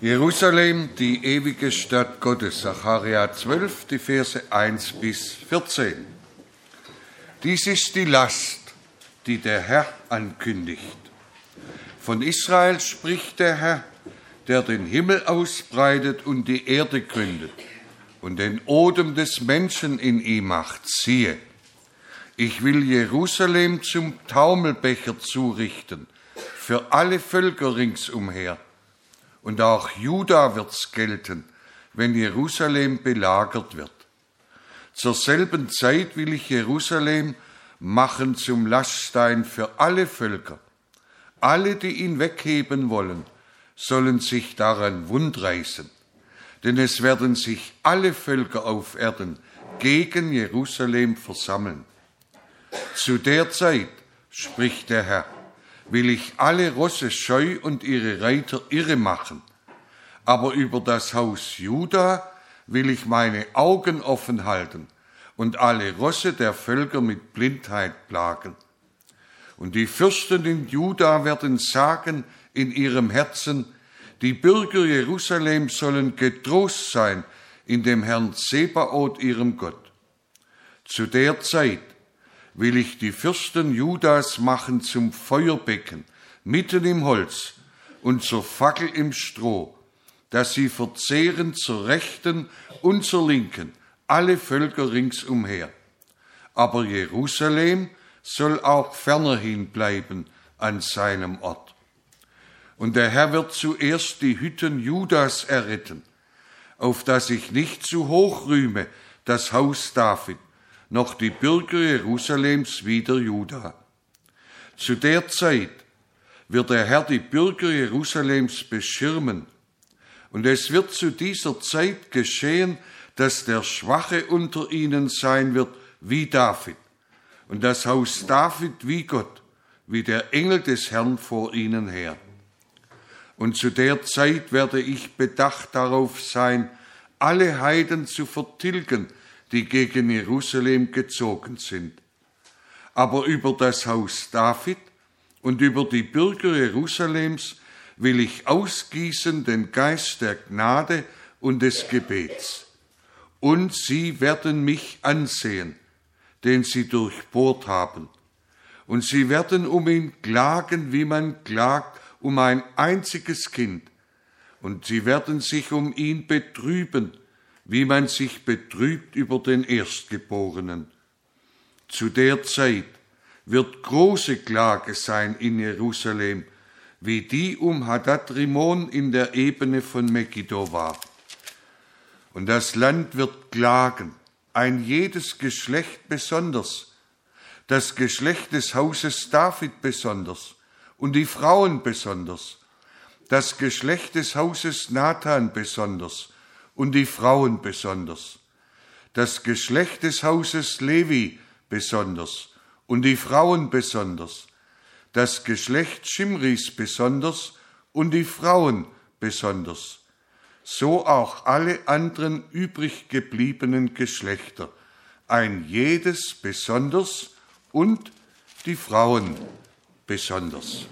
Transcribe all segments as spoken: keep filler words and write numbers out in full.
Jerusalem, die ewige Stadt Gottes, Sacharja zwölf, die Verse eins bis vierzehn. Dies ist die Last, die der Herr ankündigt. Von Israel spricht der Herr, der den Himmel ausbreitet und die Erde gründet und den Odem des Menschen in ihm macht. Siehe, ich will Jerusalem zum Taumelbecher zurichten für alle Völker ringsumher. Und auch Juda wird's gelten, wenn Jerusalem belagert wird. Zur selben Zeit will ich Jerusalem machen zum Laststein für alle Völker. Alle, die ihn wegheben wollen, sollen sich daran wundreißen. Denn es werden sich alle Völker auf Erden gegen Jerusalem versammeln. Zu der Zeit, spricht der Herr, will ich alle Rosse scheu und ihre Reiter irre machen. Aber über das Haus Juda will ich meine Augen offen halten und alle Rosse der Völker mit Blindheit plagen. Und die Fürsten in Juda werden sagen in ihrem Herzen, die Bürger Jerusalem sollen getrost sein in dem Herrn Zebaoth, ihrem Gott. Zu der Zeit will ich die Fürsten Judas machen zum Feuerbecken, mitten im Holz und zur Fackel im Stroh, dass sie verzehren zur Rechten und zur Linken alle Völker ringsumher. Aber Jerusalem soll auch fernerhin bleiben an seinem Ort. Und der Herr wird zuerst die Hütten Judas erretten, auf dass ich nicht zu hoch rühme das Haus David, noch die Bürger Jerusalems wider Juda. Zu der Zeit wird der Herr die Bürger Jerusalems beschirmen. Und es wird zu dieser Zeit geschehen, dass der Schwache unter ihnen sein wird wie David und das Haus David wie Gott, wie der Engel des Herrn vor ihnen her. Und zu der Zeit werde ich bedacht darauf sein, alle Heiden zu vertilgen, die gegen Jerusalem gezogen sind. Aber über das Haus David und über die Bürger Jerusalems will ich ausgießen den Geist der Gnade und des Gebets. Und sie werden mich ansehen, den sie durchbohrt haben. Und sie werden um ihn klagen, wie man klagt um ein einziges Kind. Und sie werden sich um ihn betrüben, wie man sich betrübt über den Erstgeborenen. Zu der Zeit wird große Klage sein in Jerusalem, wie die um Hadad-Rimon in der Ebene von Megiddo war. Und das Land wird klagen, ein jedes Geschlecht besonders, das Geschlecht des Hauses David besonders und die Frauen besonders, das Geschlecht des Hauses Nathan besonders und die Frauen besonders, das Geschlecht des Hauses Levi besonders und die Frauen besonders, das Geschlecht Schimris besonders und die Frauen besonders, so auch alle anderen übrig gebliebenen Geschlechter, ein jedes besonders und die Frauen besonders.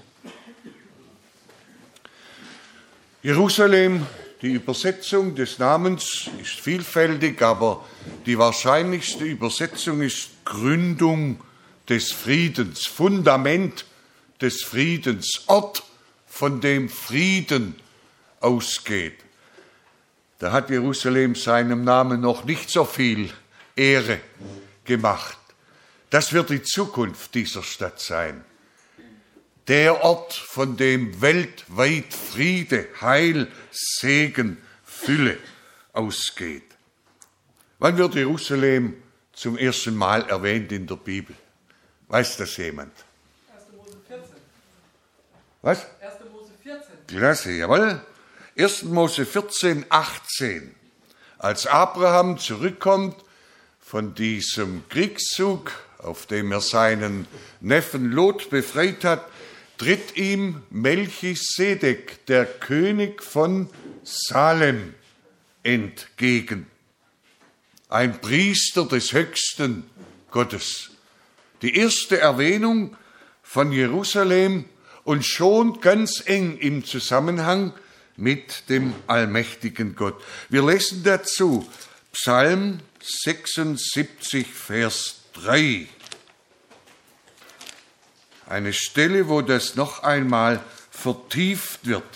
Jerusalem, die Übersetzung des Namens ist vielfältig, aber die wahrscheinlichste Übersetzung ist Gründung des Friedens, Fundament des Friedens, Ort, von dem Frieden ausgeht. Da hat Jerusalem seinem Namen noch nicht so viel Ehre gemacht. Das wird die Zukunft dieser Stadt sein. Der Ort, von dem weltweit Friede, Heil, Segen, Fülle ausgeht. Wann wird Jerusalem zum ersten Mal erwähnt in der Bibel? Weiß das jemand? erster Mose vierzehn. Was? erster Mose vierzehn. Klasse, jawohl. erster Mose vierzehn, achtzehn. Als Abraham zurückkommt von diesem Kriegszug, auf dem er seinen Neffen Lot befreit hat, tritt ihm Melchisedek, der König von Salem, entgegen. Ein Priester des höchsten Gottes. Die erste Erwähnung von Jerusalem und schon ganz eng im Zusammenhang mit dem allmächtigen Gott. Wir lesen dazu Psalm sechsundsiebzig, Vers drei. Eine Stelle, wo das noch einmal vertieft wird.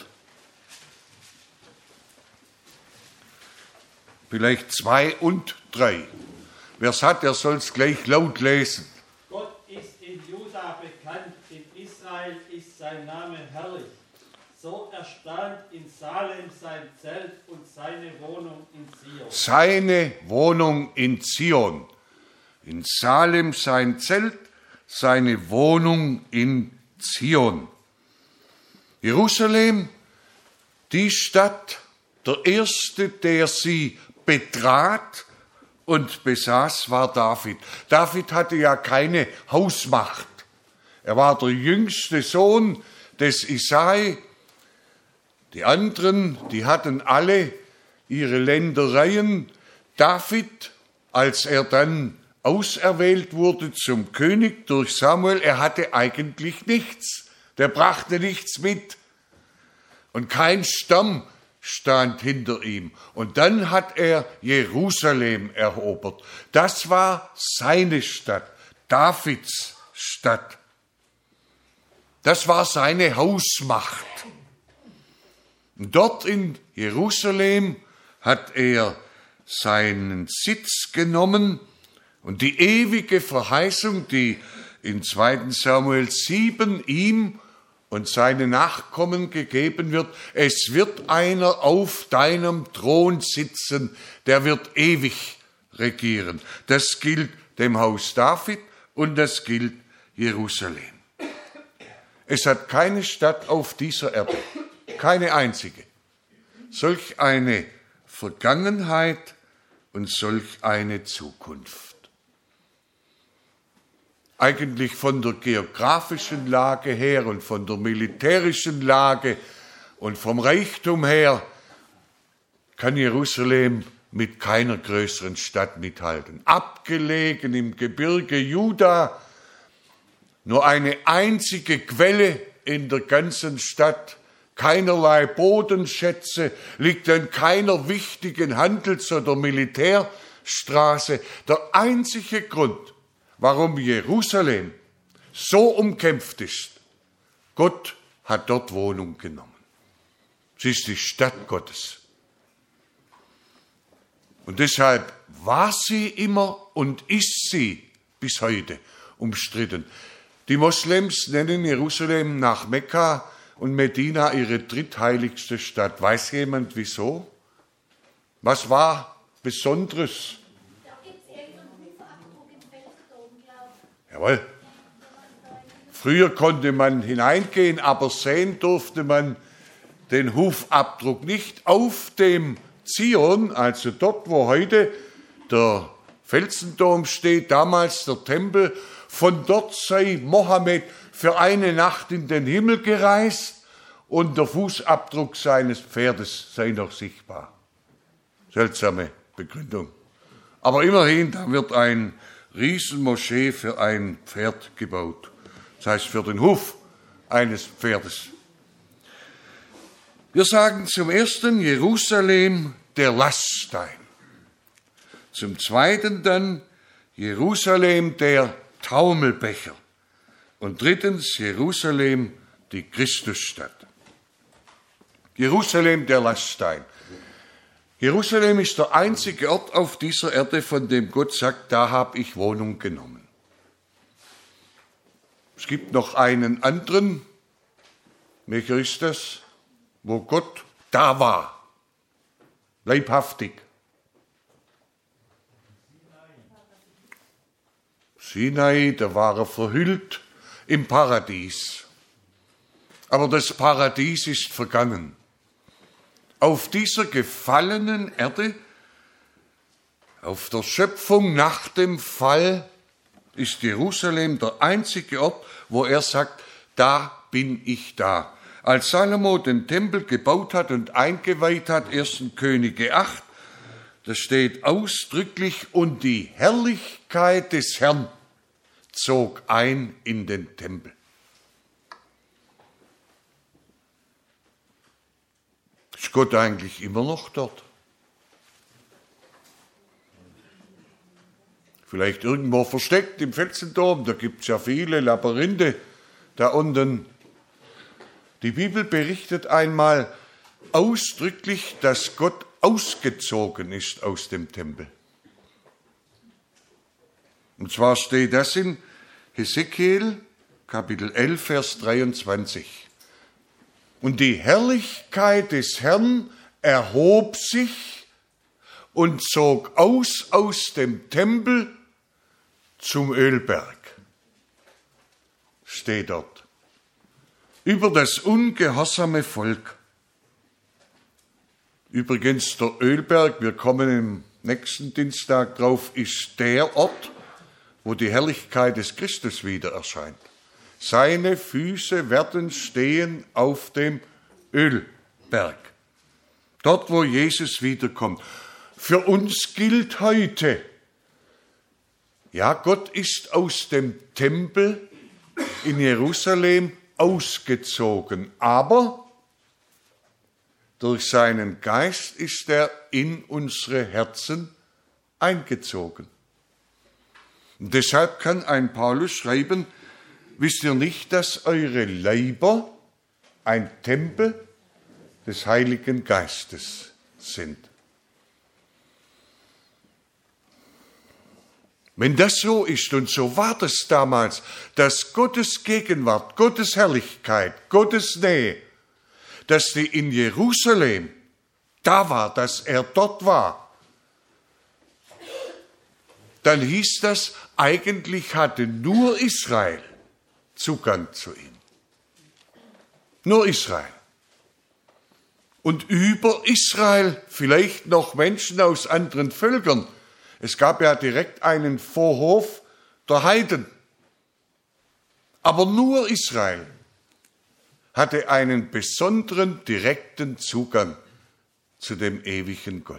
Vielleicht zwei und drei. Wer es hat, der soll es gleich laut lesen. Gott ist in Juda bekannt, in Israel ist sein Name herrlich. So erstand in Salem sein Zelt und seine Wohnung in Zion. Seine Wohnung in Zion. In Salem sein Zelt, seine Wohnung in Zion. Jerusalem, die Stadt, der erste, der sie betrat und besaß, war David. David hatte ja keine Hausmacht. Er war der jüngste Sohn des Isai. Die anderen, die hatten alle ihre Ländereien. David, als er dann auserwählt wurde zum König durch Samuel, er hatte eigentlich nichts. Der brachte nichts mit. Und kein Stamm stand hinter ihm. Und dann hat er Jerusalem erobert. Das war seine Stadt, Davids Stadt. Das war seine Hausmacht. Und dort in Jerusalem hat er seinen Sitz genommen und die ewige Verheißung, die in zweiten Samuel sieben ihm und seine Nachkommen gegeben wird, es wird einer auf deinem Thron sitzen, der wird ewig regieren. Das gilt dem Haus David und das gilt Jerusalem. Es hat keine Stadt auf dieser Erde, keine einzige, solch eine Vergangenheit und solch eine Zukunft. Eigentlich von der geografischen Lage her und von der militärischen Lage und vom Reichtum her kann Jerusalem mit keiner größeren Stadt mithalten. Abgelegen im Gebirge Juda, nur eine einzige Quelle in der ganzen Stadt, keinerlei Bodenschätze, liegt an keiner wichtigen Handels- oder Militärstraße. Der einzige Grund, warum Jerusalem so umkämpft ist, Gott hat dort Wohnung genommen. Sie ist die Stadt Gottes. Und deshalb war sie immer und ist sie bis heute umstritten. Die Moslems nennen Jerusalem nach Mekka und Medina ihre drittheiligste Stadt. Weiß jemand wieso? Was war Besonderes? Jawohl. Früher konnte man hineingehen, aber sehen durfte man den Hufabdruck nicht auf dem Zion, also dort, wo heute der Felsendom steht, damals der Tempel. Von dort sei Mohammed für eine Nacht in den Himmel gereist und der Fußabdruck seines Pferdes sei noch sichtbar. Seltsame Begründung. Aber immerhin, da wird ein Riesenmoschee für ein Pferd gebaut. Das heißt für den Huf eines Pferdes. Wir sagen zum ersten Jerusalem der Laststein. Zum zweiten dann Jerusalem der Taumelbecher. Und drittens Jerusalem die Christusstadt. Jerusalem der Laststein. Jerusalem ist der einzige Ort auf dieser Erde, von dem Gott sagt, da habe ich Wohnung genommen. Es gibt noch einen anderen, welcher ist das, wo Gott da war, leibhaftig. Sinai, da war er verhüllt im Paradies. Aber das Paradies ist vergangen. Auf dieser gefallenen Erde, auf der Schöpfung nach dem Fall, ist Jerusalem der einzige Ort, wo er sagt, da bin ich da. Als Salomo den Tempel gebaut hat und eingeweiht hat, ersten Könige acht, da steht ausdrücklich, und die Herrlichkeit des Herrn zog ein in den Tempel. Ist Gott eigentlich immer noch dort? Vielleicht irgendwo versteckt im Felsenturm, da gibt es ja viele Labyrinthe da unten. Die Bibel berichtet einmal ausdrücklich, dass Gott ausgezogen ist aus dem Tempel. Und zwar steht das in Hesekiel, Kapitel elf, Vers dreiundzwanzig. Und die Herrlichkeit des Herrn erhob sich und zog aus aus dem Tempel zum Ölberg. Steht dort. Über das ungehorsame Volk. Übrigens, der Ölberg, wir kommen im nächsten Dienstag drauf, ist der Ort, wo die Herrlichkeit des Christus wieder erscheint. Seine Füße werden stehen auf dem Ölberg. Dort, wo Jesus wiederkommt. Für uns gilt heute, ja, Gott ist aus dem Tempel in Jerusalem ausgezogen, aber durch seinen Geist ist er in unsere Herzen eingezogen. Und deshalb kann ein Paulus schreiben, wisst ihr nicht, dass eure Leiber ein Tempel des Heiligen Geistes sind? Wenn das so ist, und so war das damals, dass Gottes Gegenwart, Gottes Herrlichkeit, Gottes Nähe, dass die in Jerusalem da war, dass er dort war, dann hieß das, eigentlich hatte nur Israel Zugang zu ihm. Nur Israel. Und über Israel vielleicht noch Menschen aus anderen Völkern. Es gab ja direkt einen Vorhof der Heiden. Aber nur Israel hatte einen besonderen, direkten Zugang zu dem ewigen Gott.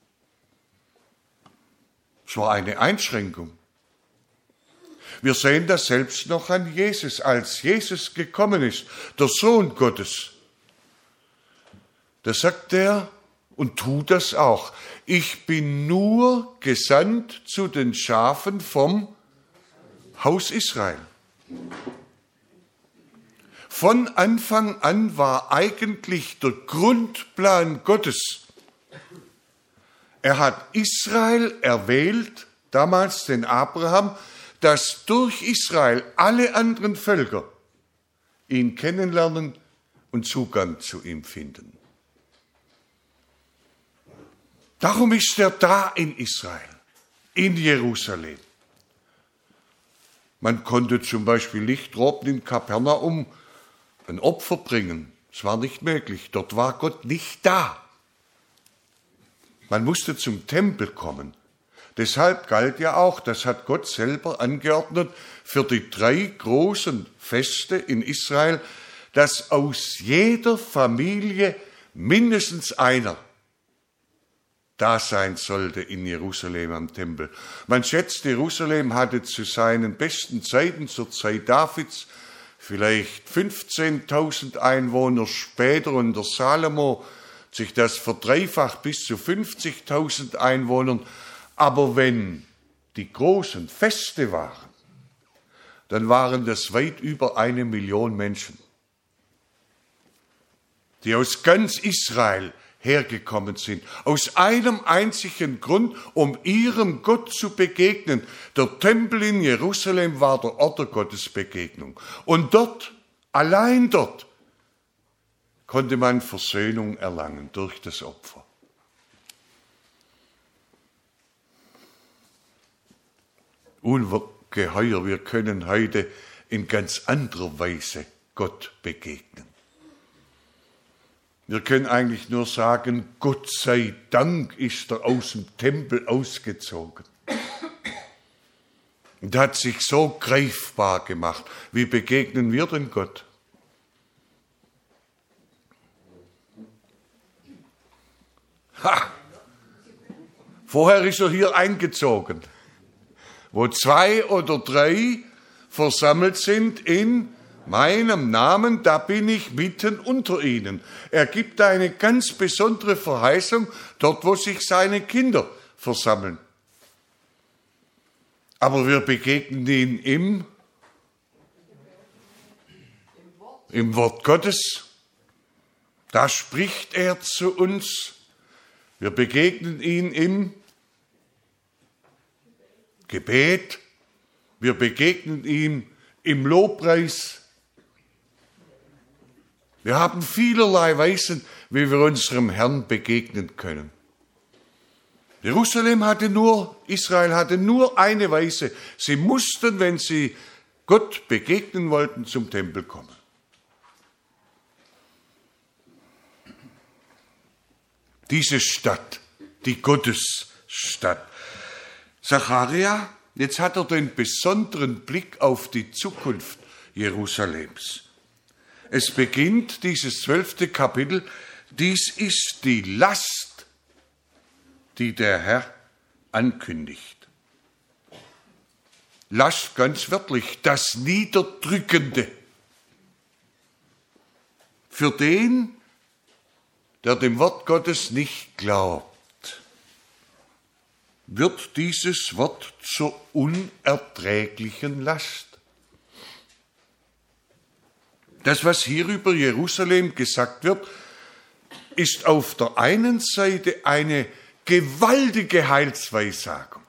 Es war eine Einschränkung. Wir sehen das selbst noch an Jesus, als Jesus gekommen ist, der Sohn Gottes. Da sagt er, und tut das auch, ich bin nur gesandt zu den Schafen vom Haus Israel. Von Anfang an war eigentlich der Grundplan Gottes. Er hat Israel erwählt, damals den Abraham, dass durch Israel alle anderen Völker ihn kennenlernen und Zugang zu ihm finden. Darum ist er da in Israel, in Jerusalem. Man konnte zum Beispiel nicht droben in Kapernaum ein Opfer bringen. Es war nicht möglich. Dort war Gott nicht da. Man musste zum Tempel kommen. Deshalb galt ja auch, das hat Gott selber angeordnet, für die drei großen Feste in Israel, dass aus jeder Familie mindestens einer da sein sollte in Jerusalem am Tempel. Man schätzt, Jerusalem hatte zu seinen besten Zeiten, zur Zeit Davids, vielleicht fünfzehntausend Einwohner, später unter Salomo sich das verdreifacht bis zu fünfzigtausend Einwohnern. Aber wenn die großen Feste waren, dann waren das weit über eine Million Menschen, die aus ganz Israel hergekommen sind, aus einem einzigen Grund, um ihrem Gott zu begegnen. Der Tempel in Jerusalem war der Ort der Gottesbegegnung. Und dort, allein dort, konnte man Versöhnung erlangen durch das Opfer. Ungeheuer, wir können heute in ganz anderer Weise Gott begegnen. Wir können eigentlich nur sagen, Gott sei Dank ist er aus dem Tempel ausgezogen. Und hat sich so greifbar gemacht. Wie begegnen wir denn Gott? Ha! Vorher ist er hier eingezogen. Wo zwei oder drei versammelt sind in meinem Namen, da bin ich mitten unter ihnen. Er gibt eine ganz besondere Verheißung dort, wo sich seine Kinder versammeln. Aber wir begegnen ihn im, im Wort Gottes. Da spricht er zu uns. Wir begegnen ihn im Gebet. Wir begegnen ihm im Lobpreis. Wir haben vielerlei Weisen, wie wir unserem Herrn begegnen können. Jerusalem hatte nur, Israel hatte nur eine Weise. Sie mussten, wenn sie Gott begegnen wollten, zum Tempel kommen. Diese Stadt, die Gottesstadt. Sacharja, jetzt hat er den besonderen Blick auf die Zukunft Jerusalems. Es beginnt dieses zwölfte Kapitel, dies ist die Last, die der Herr ankündigt. Last ganz wörtlich, das Niederdrückende. Für den, der dem Wort Gottes nicht glaubt, wird dieses Wort zur unerträglichen Last. Das, was hier über Jerusalem gesagt wird, ist auf der einen Seite eine gewaltige Heilsweissagung.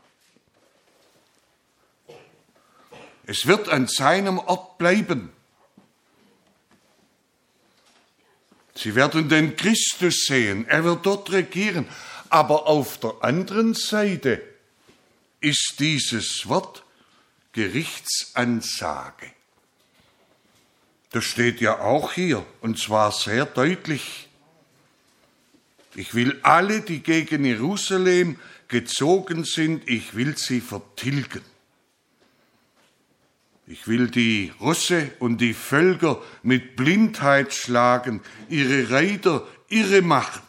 Es wird an seinem Ort bleiben. Sie werden den Christus sehen, er wird dort regieren. Aber auf der anderen Seite ist dieses Wort Gerichtsansage. Das steht ja auch hier, und zwar sehr deutlich. Ich will alle, die gegen Jerusalem gezogen sind, ich will sie vertilgen. Ich will die Rosse und die Völker mit Blindheit schlagen, ihre Reiter irre machen.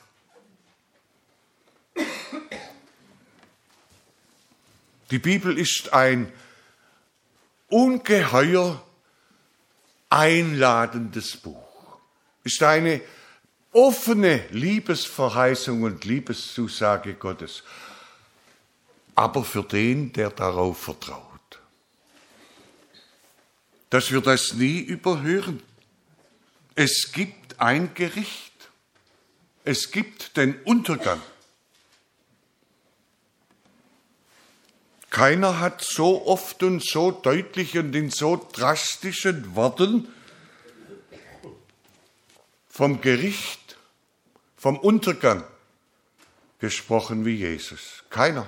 Die Bibel ist ein ungeheuer einladendes Buch, ist eine offene Liebesverheißung und Liebeszusage Gottes, aber für den, der darauf vertraut. Dass wir das nie überhören. Es gibt ein Gericht, es gibt den Untergang. Keiner hat so oft und so deutlich und in so drastischen Worten vom Gericht, vom Untergang gesprochen wie Jesus. Keiner.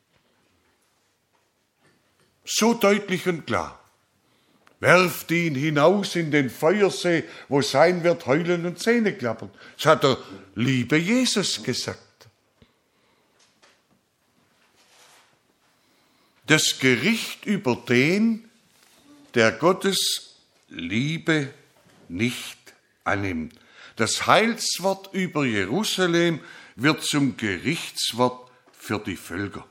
So deutlich und klar. Werft ihn hinaus in den Feuersee, wo sein wird Heulen und Zähneklappern. Das hat der liebe Jesus gesagt. Das Gericht über den, der Gottes Liebe nicht annimmt. Das Heilswort über Jerusalem wird zum Gerichtswort für die Völker.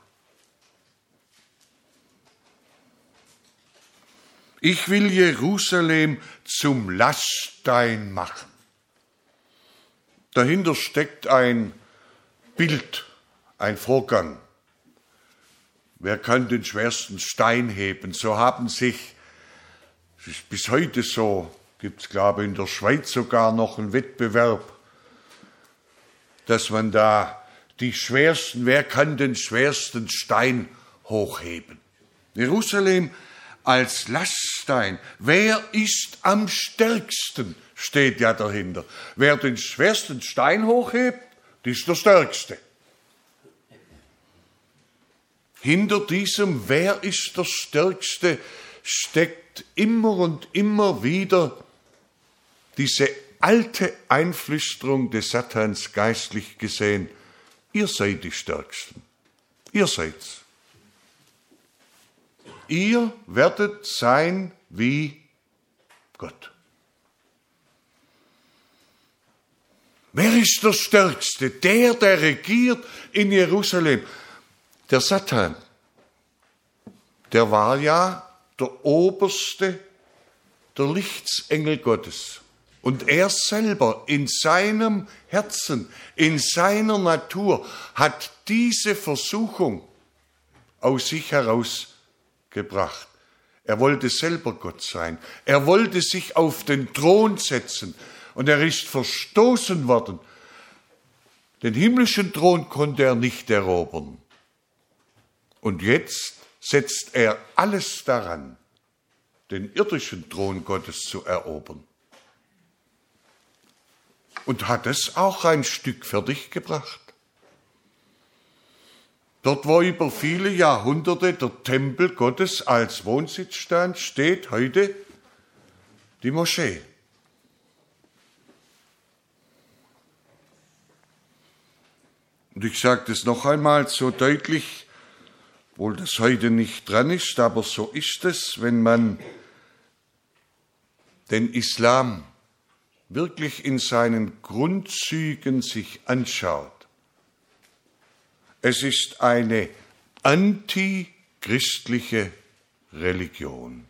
Ich will Jerusalem zum Laststein machen. Dahinter steckt ein Bild, ein Vorgang. Wer kann den schwersten Stein heben? So haben sich, es ist bis heute so, gibt es glaube ich in der Schweiz sogar noch einen Wettbewerb, dass man da die schwersten, wer kann den schwersten Stein hochheben? Jerusalem als Laststein. Wer ist am stärksten, steht ja dahinter. Wer den schwersten Stein hochhebt, ist der Stärkste. Hinter diesem Wer ist der Stärkste steckt immer und immer wieder diese alte Einflüsterung des Satans geistlich gesehen. Ihr seid die Stärksten. Ihr seid's. Ihr werdet sein wie Gott. Wer ist der Stärkste? Der, der regiert in Jerusalem. Der Satan, der war ja der Oberste der Lichtsengel Gottes. Und er selber in seinem Herzen, in seiner Natur hat diese Versuchung aus sich herausgebracht. Er wollte selber Gott sein. Er wollte sich auf den Thron setzen. Und er ist verstoßen worden. Den himmlischen Thron konnte er nicht erobern. Und jetzt setzt er alles daran, den irdischen Thron Gottes zu erobern. Und hat es auch ein Stück fertig gebracht. Dort, wo über viele Jahrhunderte der Tempel Gottes als Wohnsitz stand, steht heute die Moschee. Und ich sage das noch einmal so deutlich, obwohl das heute nicht dran ist, aber so ist es, wenn man den Islam wirklich in seinen Grundzügen sich anschaut. Es ist eine antichristliche Religion.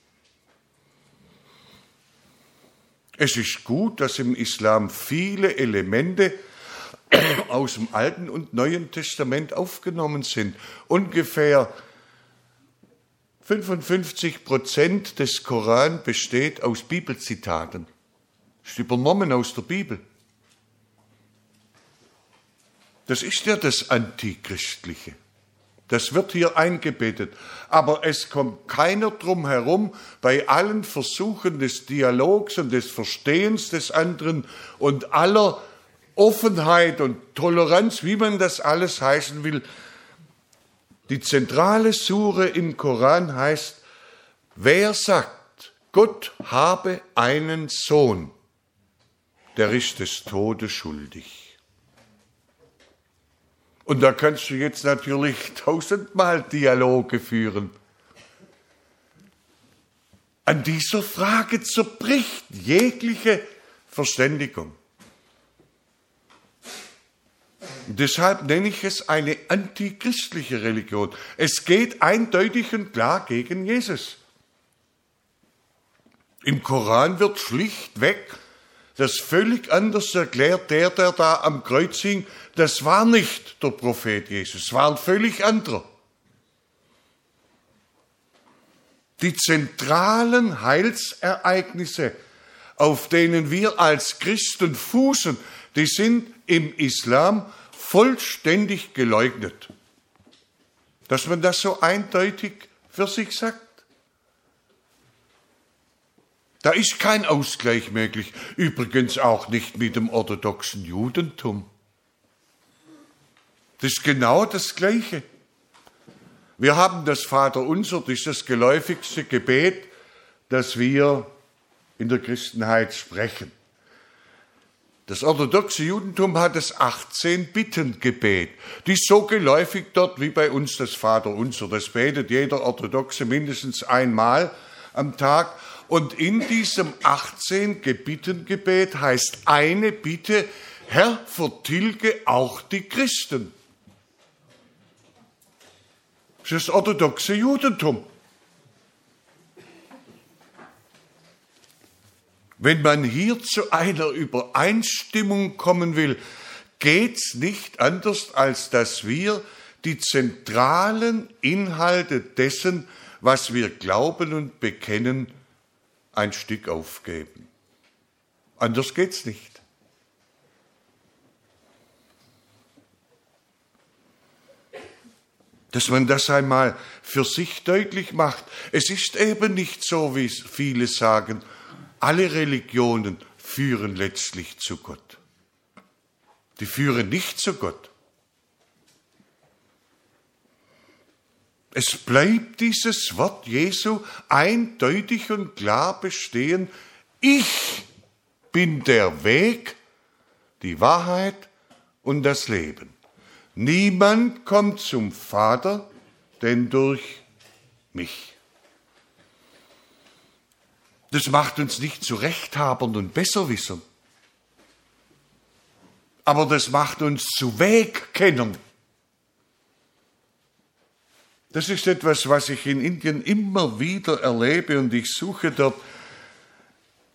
Es ist gut, dass im Islam viele Elemente aus dem Alten und Neuen Testament aufgenommen sind. Ungefähr fünfundfünfzig Prozent des Koran besteht aus Bibelzitaten. Ist übernommen aus der Bibel. Das ist ja das Antichristliche. Das wird hier eingebettet. Aber es kommt keiner drum herum, bei allen Versuchen des Dialogs und des Verstehens des anderen und aller Offenheit und Toleranz, wie man das alles heißen will. Die zentrale Sure im Koran heißt, wer sagt, Gott habe einen Sohn, der ist des Todes schuldig. Und da kannst du jetzt natürlich tausendmal Dialoge führen. An dieser Frage zerbricht jegliche Verständigung. Und deshalb nenne ich es eine antichristliche Religion. Es geht eindeutig und klar gegen Jesus. Im Koran wird schlichtweg das völlig anders erklärt, der, der da am Kreuz hing, das war nicht der Prophet Jesus, war ein völlig anderer. Die zentralen Heilsereignisse, auf denen wir als Christen fußen, die sind im Islam vollständig geleugnet. Dass man das so eindeutig für sich sagt. Da ist kein Ausgleich möglich, übrigens auch nicht mit dem orthodoxen Judentum. Das ist genau das Gleiche. Wir haben das Vaterunser, das ist das geläufigste Gebet, das wir in der Christenheit sprechen. Das orthodoxe Judentum hat das achtzehn-Bitten-Gebet. Die ist so geläufig dort wie bei uns das Vaterunser. Das betet jeder Orthodoxe mindestens einmal am Tag. Und in diesem achtzehn-Bitten-Gebet heißt eine Bitte, Herr, vertilge auch die Christen. Das ist das orthodoxe Judentum. Wenn man hier zu einer Übereinstimmung kommen will, geht's nicht anders, als dass wir die zentralen Inhalte dessen, was wir glauben und bekennen, ein Stück aufgeben. Anders geht's nicht. Dass man das einmal für sich deutlich macht. Es ist eben nicht so, wie viele sagen, alle Religionen führen letztlich zu Gott. Die führen nicht zu Gott. Es bleibt dieses Wort Jesu eindeutig und klar bestehen. Ich bin der Weg, die Wahrheit und das Leben. Niemand kommt zum Vater, denn durch mich. Das macht uns nicht zu Rechthabern und Besserwissern. Aber das macht uns zu Wegkennern. Das ist etwas, was ich in Indien immer wieder erlebe und ich suche dort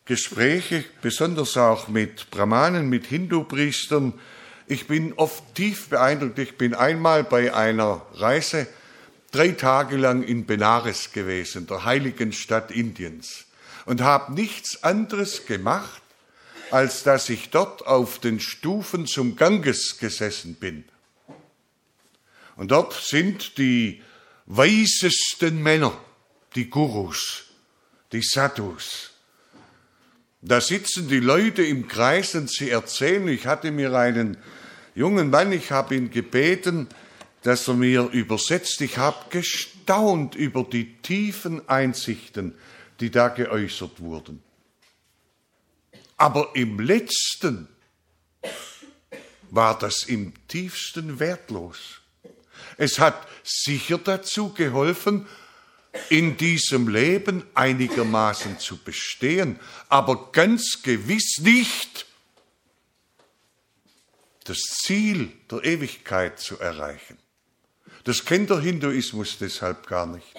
Gespräche, besonders auch mit Brahmanen, mit Hindu-Priestern. Ich bin oft tief beeindruckt. Ich bin einmal bei einer Reise drei Tage lang in Benares gewesen, der heiligen Stadt Indiens, und habe nichts anderes gemacht, als dass ich dort auf den Stufen zum Ganges gesessen bin. Und dort sind die weisesten Männer, die Gurus, die Sadhus. Da sitzen die Leute im Kreis und sie erzählen, ich hatte mir einen jungen Mann, ich habe ihn gebeten, dass er mir übersetzt. Ich habe gestaunt über die tiefen Einsichten, die da geäußert wurden. Aber im Letzten war das im tiefsten wertlos. Es hat sicher dazu geholfen, in diesem Leben einigermaßen zu bestehen, aber ganz gewiss nicht das Ziel der Ewigkeit zu erreichen. Das kennt der Hinduismus deshalb gar nicht.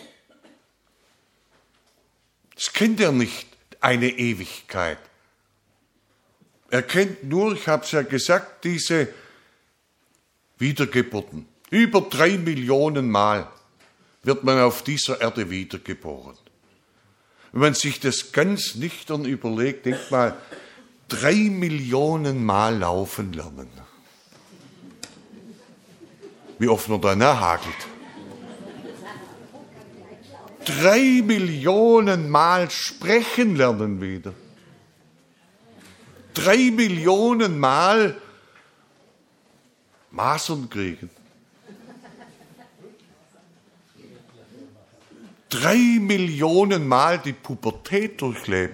Das kennt er nicht, eine Ewigkeit. Er kennt nur, ich habe es ja gesagt, diese Wiedergeburten. Über drei Millionen Mal wird man auf dieser Erde wiedergeboren. Wenn man sich das ganz nüchtern überlegt, denkt mal, drei Millionen Mal laufen lernen. Wie oft man da nachhakelt. Drei Millionen Mal sprechen lernen wieder. Drei Millionen Mal Masern kriegen. Drei Millionen Mal die Pubertät durchleben.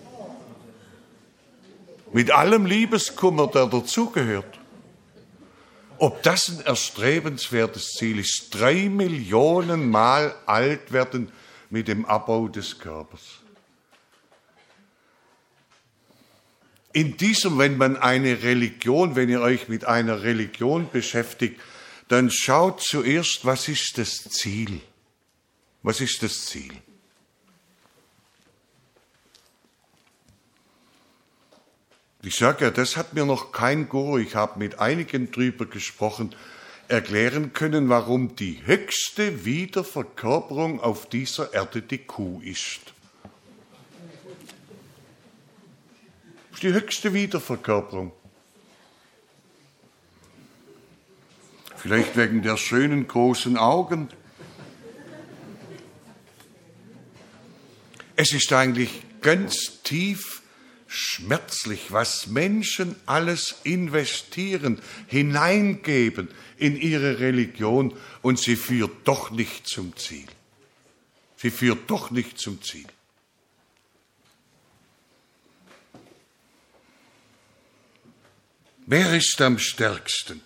Mit allem Liebeskummer, der dazugehört. Ob das ein erstrebenswertes Ziel ist, drei Millionen Mal alt werden mit dem Abbau des Körpers. In diesem, wenn man eine Religion, wenn ihr euch mit einer Religion beschäftigt, dann schaut zuerst, was ist das Ziel? Was ist das Ziel? Ich sage ja, das hat mir noch kein Guru, ich habe mit einigen drüber gesprochen, erklären können, warum die höchste Wiederverkörperung auf dieser Erde die Kuh ist. Das ist die höchste Wiederverkörperung. Vielleicht wegen der schönen großen Augen. Es ist eigentlich ganz tief schmerzlich, was Menschen alles investieren, hineingeben in ihre Religion, und sie führt doch nicht zum Ziel. Sie führt doch nicht zum Ziel. Wer ist am stärksten?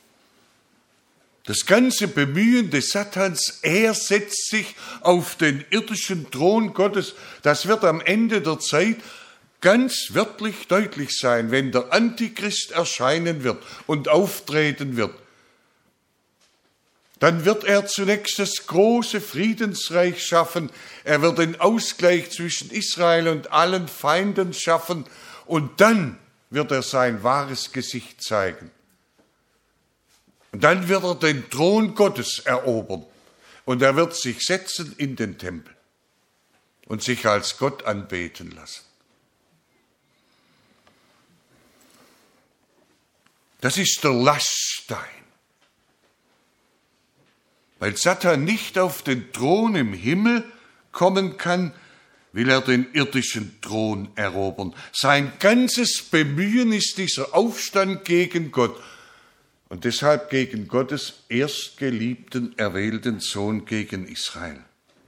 Das ganze Bemühen des Satans, er setzt sich auf den irdischen Thron Gottes. Das wird am Ende der Zeit ganz wörtlich deutlich sein, wenn der Antichrist erscheinen wird und auftreten wird. Dann wird er zunächst das große Friedensreich schaffen. Er wird den Ausgleich zwischen Israel und allen Feinden schaffen. Und dann wird er sein wahres Gesicht zeigen. Und dann wird er den Thron Gottes erobern. Und er wird sich setzen in den Tempel und sich als Gott anbeten lassen. Das ist der Laststein. Weil Satan nicht auf den Thron im Himmel kommen kann, will er den irdischen Thron erobern. Sein ganzes Bemühen ist dieser Aufstand gegen Gott und deshalb gegen Gottes erstgeliebten, erwählten Sohn, gegen Israel.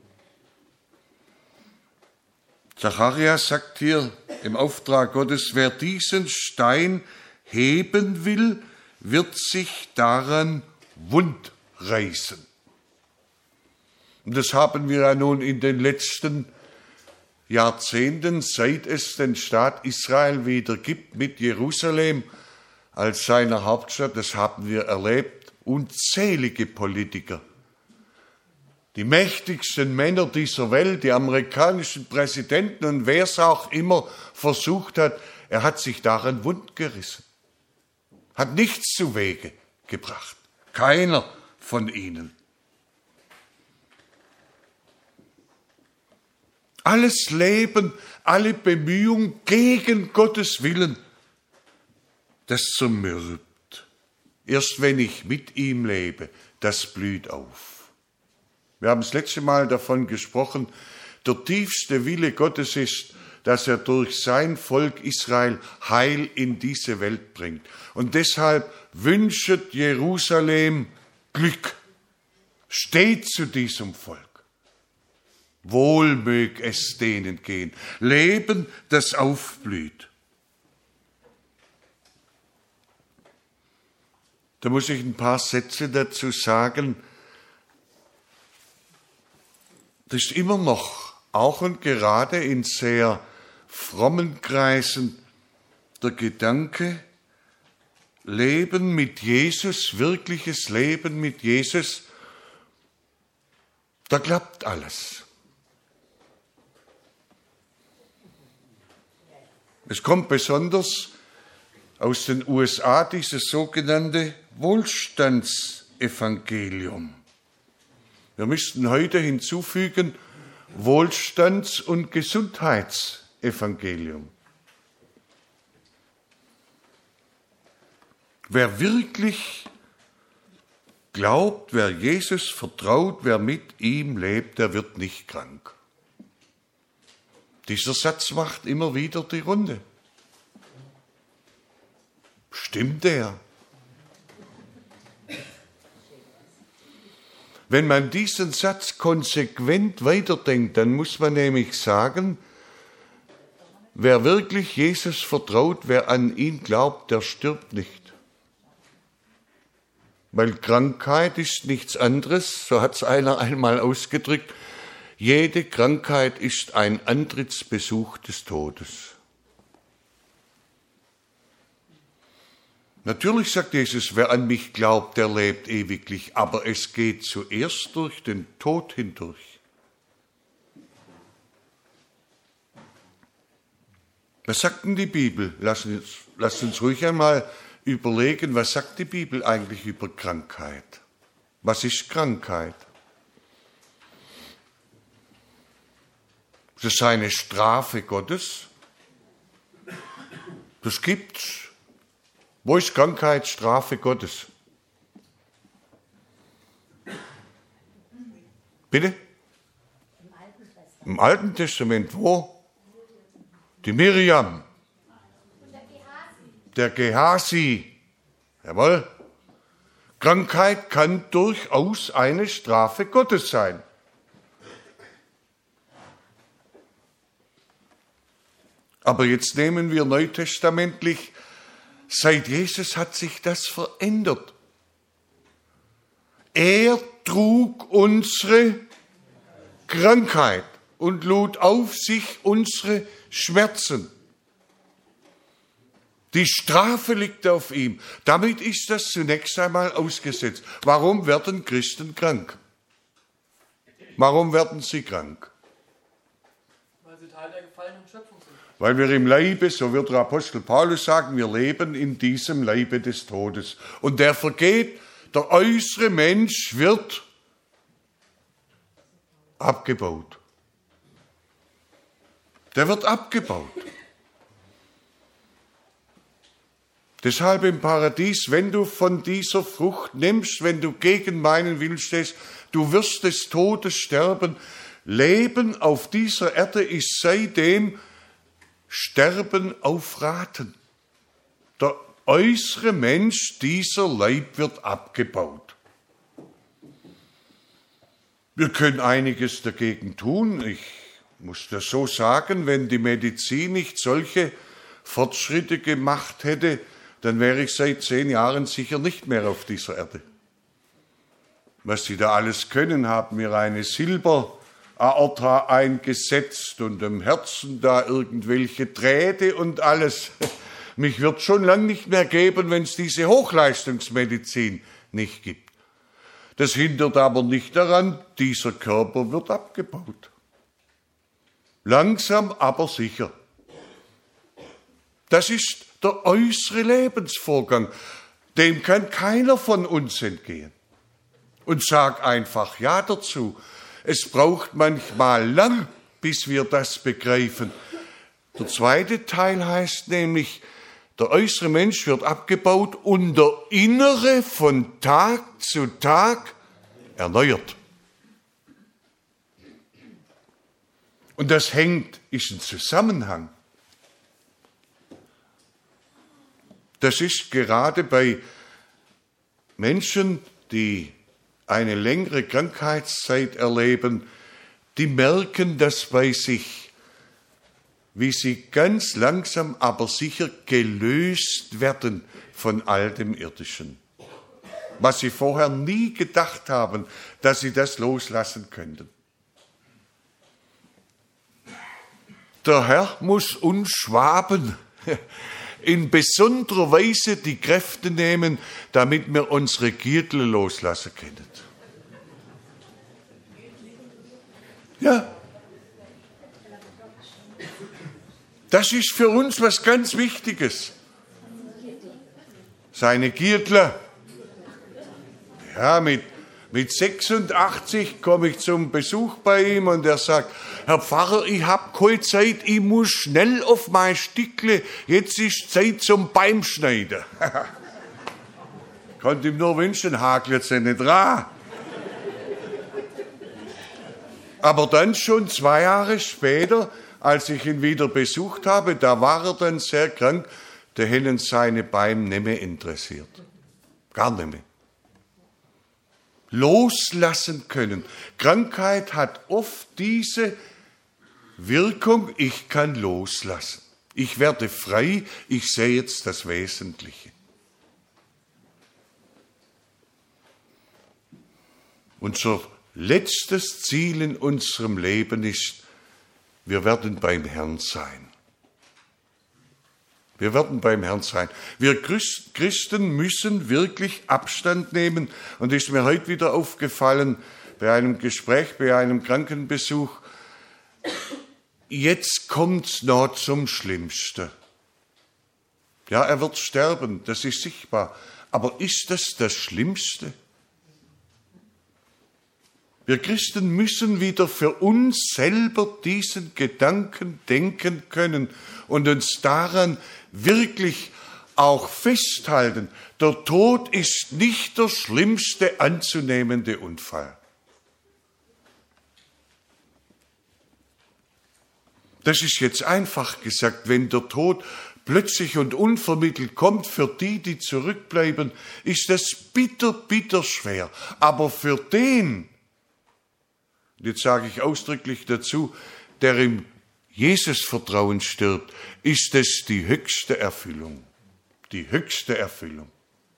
Zacharias sagt hier im Auftrag Gottes, wer diesen Stein heben will, wird sich daran wundreißen. Und das haben wir ja nun in den letzten Jahrzehnten, seit es den Staat Israel wieder gibt, mit Jerusalem als seiner Hauptstadt, das haben wir erlebt, unzählige Politiker Die mächtigsten Männer dieser Welt, die amerikanischen Präsidenten und wer es auch immer versucht hat, er hat sich daran wundgerissen. Hat nichts zu Wege gebracht. Keiner von ihnen. Alles Leben, alle Bemühungen gegen Gottes Willen, das zermürbt. Erst wenn ich mit ihm lebe, das blüht auf. Wir haben das letzte Mal davon gesprochen, der tiefste Wille Gottes ist, dass er durch sein Volk Israel Heil in diese Welt bringt. Und deshalb wünscht Jerusalem Glück. Steht zu diesem Volk. Wohl mög es denen gehen. Leben, das aufblüht. Da muss ich ein paar Sätze dazu sagen. Das ist immer noch, auch und gerade in sehr frommen Kreisen, der Gedanke, Leben mit Jesus, wirkliches Leben mit Jesus, da klappt alles. Es kommt besonders aus den U S A dieses sogenannte Wohlstandsevangelium. Wir müssten heute hinzufügen, Wohlstands- und Gesundheitsevangelium. Wer wirklich glaubt, wer Jesus vertraut, wer mit ihm lebt, der wird nicht krank. Dieser Satz macht immer wieder die Runde. Stimmt der? Wenn man diesen Satz konsequent weiterdenkt, dann muss man nämlich sagen, wer wirklich Jesus vertraut, wer an ihn glaubt, der stirbt nicht. Weil Krankheit ist nichts anderes, so hat es einer einmal ausgedrückt, jede Krankheit ist ein Antrittsbesuch des Todes. Natürlich sagt Jesus, wer an mich glaubt, der lebt ewiglich, aber es geht zuerst durch den Tod hindurch. Was sagt denn die Bibel? Lasst uns, lasst uns ruhig einmal überlegen, was sagt die Bibel eigentlich über Krankheit? Was ist Krankheit? Das ist eine Strafe Gottes. Das gibt's. Wo ist Krankheit Strafe Gottes? Bitte? Im Alten Testament. Wo? Die Miriam. Der Gehasi. Jawohl. Krankheit kann durchaus eine Strafe Gottes sein. Aber jetzt nehmen wir neutestamentlich, seit Jesus hat sich das verändert. Er trug unsere Krankheit und lud auf sich unsere Schmerzen. Die Strafe liegt auf ihm. Damit ist das zunächst einmal ausgesetzt. Warum werden Christen krank? Warum werden sie krank? Weil sie Teil der gefallenen Schöpfung sind. Weil wir im Leibe, so wird der Apostel Paulus sagen, wir leben in diesem Leibe des Todes. Und der vergeht, der äußere Mensch wird abgebaut. Der wird abgebaut. Deshalb im Paradies, wenn du von dieser Frucht nimmst, wenn du gegen meinen Willen stehst, du wirst des Todes sterben. Leben auf dieser Erde ist seitdem Sterben auf Raten. Der äußere Mensch, dieser Leib wird abgebaut. Wir können einiges dagegen tun. Ich muss das so sagen, wenn die Medizin nicht solche Fortschritte gemacht hätte, dann wäre ich seit zehn Jahren sicher nicht mehr auf dieser Erde. Was sie da alles können, haben mir eine Silberaorta eingesetzt und im Herzen da irgendwelche Drähte und alles. Mich wird schon lang nicht mehr geben, wenn es diese Hochleistungsmedizin nicht gibt. Das hindert aber nicht daran, dieser Körper wird abgebaut. Langsam, aber sicher. Das ist der äußere Lebensvorgang. Dem kann keiner von uns entgehen. Und sag einfach Ja dazu. Es braucht manchmal lang, bis wir das begreifen. Der zweite Teil heißt nämlich, der äußere Mensch wird abgebaut und der innere von Tag zu Tag erneuert. Und das hängt, ist ein Zusammenhang. Das ist gerade bei Menschen, die eine längere Krankheitszeit erleben, die merken das bei sich, wie sie ganz langsam, aber sicher gelöst werden von all dem Irdischen. Was sie vorher nie gedacht haben, dass sie das loslassen könnten. Der Herr muss uns Schwaben in besonderer Weise die Kräfte nehmen, damit wir unsere Gürtel loslassen können. Ja. Das ist für uns was ganz Wichtiges. Seine Gürtel. Ja, mit, mit sechsundachtzig komme ich zum Besuch bei ihm und er sagt, Herr Pfarrer, ich habe keine Zeit, ich muss schnell auf mein Stickle, jetzt ist Zeit zum Beimschneiden. Ich konnte ihm nur wünschen, hakelt es nicht dran. Aber dann schon zwei Jahre später, als ich ihn wieder besucht habe, da war er dann sehr krank, da hätten seine Beine nicht mehr interessiert. Gar nicht mehr. Loslassen können. Krankheit hat oft diese Wirkung, ich kann loslassen. Ich werde frei, ich sehe jetzt das Wesentliche. Unser letztes Ziel in unserem Leben ist, wir werden beim Herrn sein. Wir werden beim Herrn sein. Wir Christen müssen wirklich Abstand nehmen. Und ist mir heute wieder aufgefallen, bei einem Gespräch, bei einem Krankenbesuch, jetzt kommt's noch zum Schlimmsten. Ja, er wird sterben, das ist sichtbar. Aber ist das das Schlimmste? Wir Christen müssen wieder für uns selber diesen Gedanken denken können und uns daran wirklich auch festhalten. Der Tod ist nicht der schlimmste anzunehmende Unfall. Das ist jetzt einfach gesagt, wenn der Tod plötzlich und unvermittelt kommt, für die, die zurückbleiben, ist das bitter, bitter schwer. Aber für den, jetzt sage ich ausdrücklich dazu, der im Jesus-Vertrauen stirbt, ist es die höchste Erfüllung. Die höchste Erfüllung.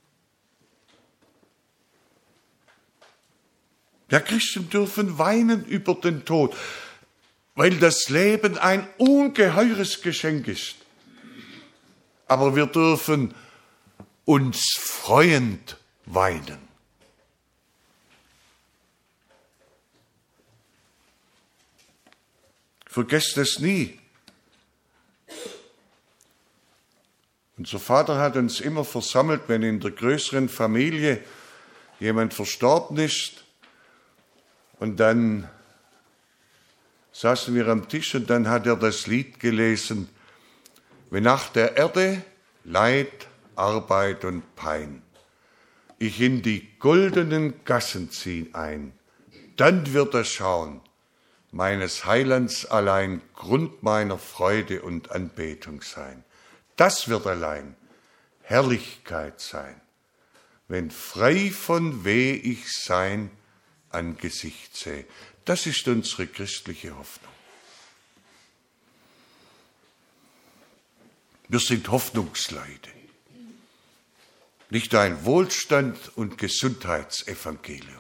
Ja, Christen dürfen weinen über den Tod, weil das Leben ein ungeheures Geschenk ist. Aber wir dürfen uns freuend weinen. Vergesst es nie. Unser Vater hat uns immer versammelt, wenn in der größeren Familie jemand verstorben ist. Und dann saßen wir am Tisch und dann hat er das Lied gelesen, wenn nach der Erde Leid, Arbeit und Pein ich in die goldenen Gassen zieh ein, dann wird er schauen, meines Heilands allein Grund meiner Freude und Anbetung sein. Das wird allein Herrlichkeit sein, wenn frei von Weh ich sein Angesicht sehe. Das ist unsere christliche Hoffnung. Wir sind Hoffnungsleute, nicht ein Wohlstand- und Gesundheitsevangelium.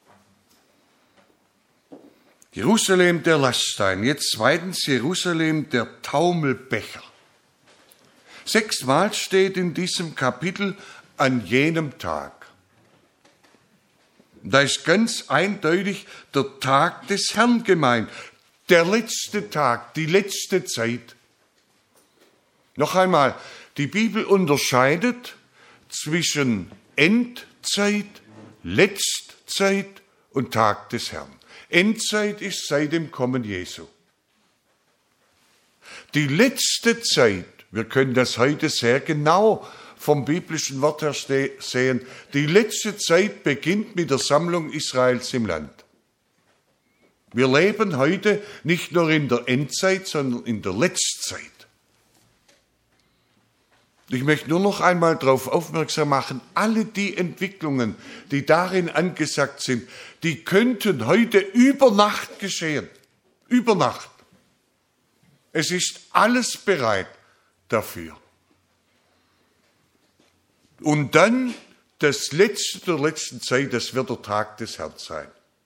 Jerusalem der Laststein, jetzt zweitens Jerusalem der Taumelbecher. Sechsmal steht in diesem Kapitel an jenem Tag. Da ist ganz eindeutig der Tag des Herrn gemeint. Der letzte Tag, die letzte Zeit. Noch einmal, die Bibel unterscheidet zwischen Endzeit, Letztzeit und Tag des Herrn. Endzeit ist seit dem Kommen Jesu. Die letzte Zeit, wir können das heute sehr genau vom biblischen Wort her sehen, die letzte Zeit beginnt mit der Sammlung Israels im Land. Wir leben heute nicht nur in der Endzeit, sondern in der Letztzeit. Ich möchte nur noch einmal darauf aufmerksam machen, alle die Entwicklungen, die darin angesagt sind, die könnten heute über Nacht geschehen. Über Nacht. Es ist alles bereit dafür. Und dann das Letzte der letzten Zeit, das wird der Tag des Herrn sein.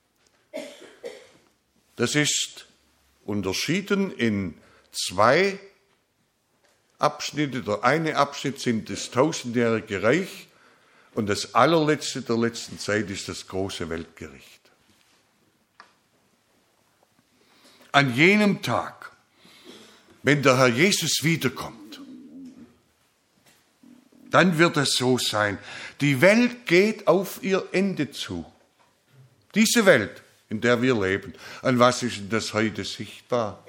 Das ist unterschieden in zwei Abschnitte. Der eine Abschnitt sind das tausendjährige Reich und das allerletzte der letzten Zeit ist das große Weltgericht. An jenem Tag, wenn der Herr Jesus wiederkommt, dann wird es so sein, die Welt geht auf ihr Ende zu. Diese Welt, in der wir leben. An was ist denn das heute sichtbar?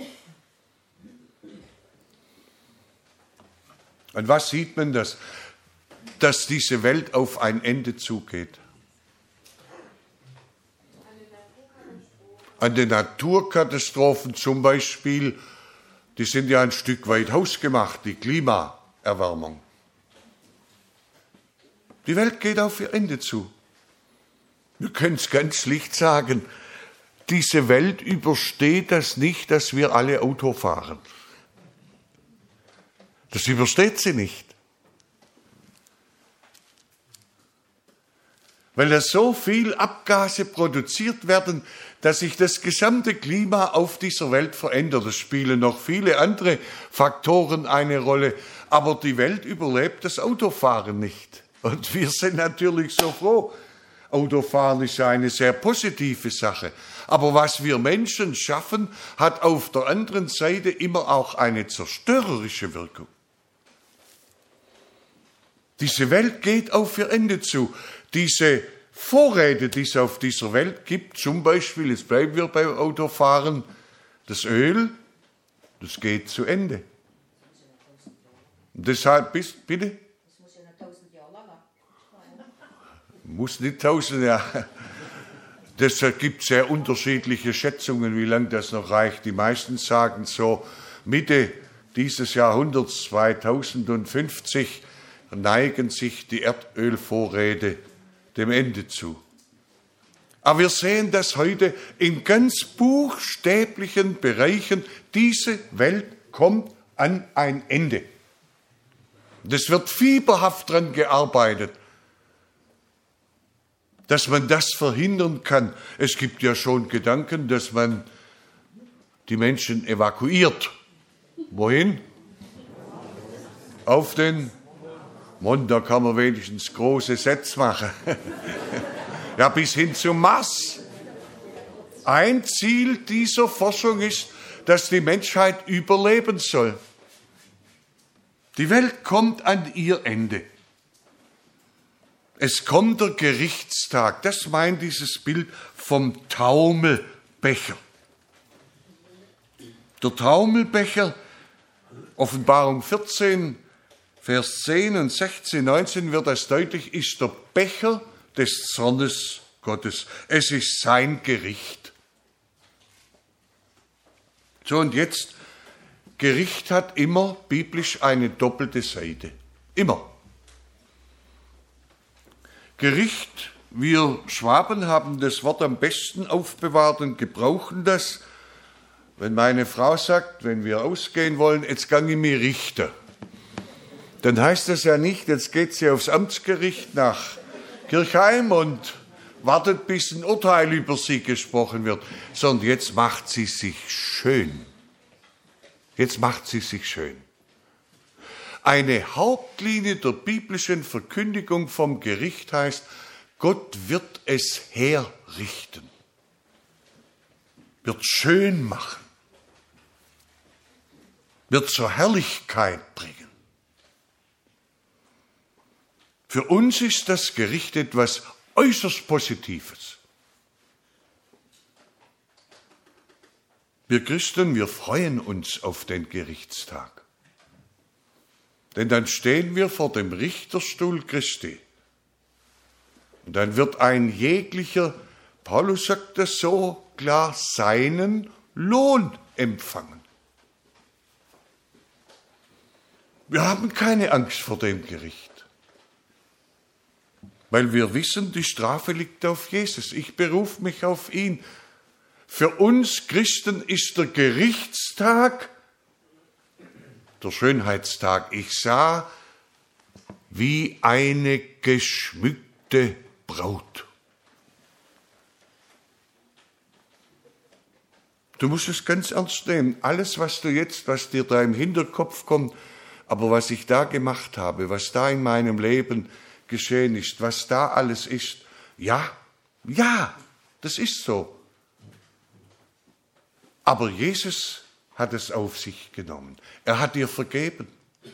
An was sieht man das, dass diese Welt auf ein Ende zugeht? An den Naturkatastrophen zum Beispiel, die sind ja ein Stück weit hausgemacht, die Klimaerwärmung. Die Welt geht auf ihr Ende zu. Wir können es ganz schlicht sagen, diese Welt übersteht das nicht, dass wir alle Auto fahren. Das übersteht sie nicht. Weil da so viel Abgase produziert werden, dass sich das gesamte Klima auf dieser Welt verändert. Es spielen noch viele andere Faktoren eine Rolle, aber die Welt überlebt das Autofahren nicht. Und wir sind natürlich so froh. Autofahren ist ja eine sehr positive Sache. Aber was wir Menschen schaffen, hat auf der anderen Seite immer auch eine zerstörerische Wirkung. Diese Welt geht auf ihr Ende zu. Diese Vorräte, die es auf dieser Welt gibt, zum Beispiel, jetzt bleiben wir beim Autofahren, das Öl, das geht zu Ende. Und deshalb, bist, bitte? Das muss ja noch tausend Jahre lang. Muss nicht tausend Jahre. Deshalb gibt es sehr unterschiedliche Schätzungen, wie lange das noch reicht. Die meisten sagen so, Mitte dieses Jahrhunderts, zweitausendfünfzig, neigen sich die Erdölvorräte dem Ende zu. Aber wir sehen das heute in ganz buchstäblichen Bereichen. Diese Welt kommt an ein Ende. Es wird fieberhaft daran gearbeitet, dass man das verhindern kann. Es gibt ja schon Gedanken, dass man die Menschen evakuiert. Wohin? Auf den Mond, da kann man wenigstens große Sätze machen. Ja, bis hin zum Mars. Ein Ziel dieser Forschung ist, dass die Menschheit überleben soll. Die Welt kommt an ihr Ende. Es kommt der Gerichtstag. Das meint dieses Bild vom Taumelbecher. Der Taumelbecher, Offenbarung vierzehn, Vers zehn und sechzehn, neunzehn wird das deutlich, ist der Becher des Zornes Gottes. Es ist sein Gericht. So, und jetzt, Gericht hat immer biblisch eine doppelte Seite. Immer. Gericht, wir Schwaben haben das Wort am besten aufbewahrt und gebrauchen das. Wenn meine Frau sagt, wenn wir ausgehen wollen, jetzt gang ich mir richten. Dann heißt das ja nicht, jetzt geht sie aufs Amtsgericht nach Kirchheim und wartet, bis ein Urteil über sie gesprochen wird, sondern jetzt macht sie sich schön. Jetzt macht sie sich schön. Eine Hauptlinie der biblischen Verkündigung vom Gericht heißt, Gott wird es herrichten, wird schön machen, wird zur Herrlichkeit bringen. Für uns ist das Gericht etwas äußerst Positives. Wir Christen, wir freuen uns auf den Gerichtstag. Denn dann stehen wir vor dem Richterstuhl Christi. Und dann wird ein jeglicher, Paulus sagt das so klar, seinen Lohn empfangen. Wir haben keine Angst vor dem Gericht. Weil wir wissen, die Strafe liegt auf Jesus. Ich berufe mich auf ihn. Für uns Christen ist der Gerichtstag der Schönheitstag. Ich sah wie eine geschmückte Braut. Du musst es ganz ernst nehmen. Alles, was du jetzt, was dir da im Hinterkopf kommt, aber was ich da gemacht habe, was da in meinem Leben geschehen ist, was da alles ist, ja, ja, das ist so. Aber Jesus hat es auf sich genommen. Er hat dir vergeben.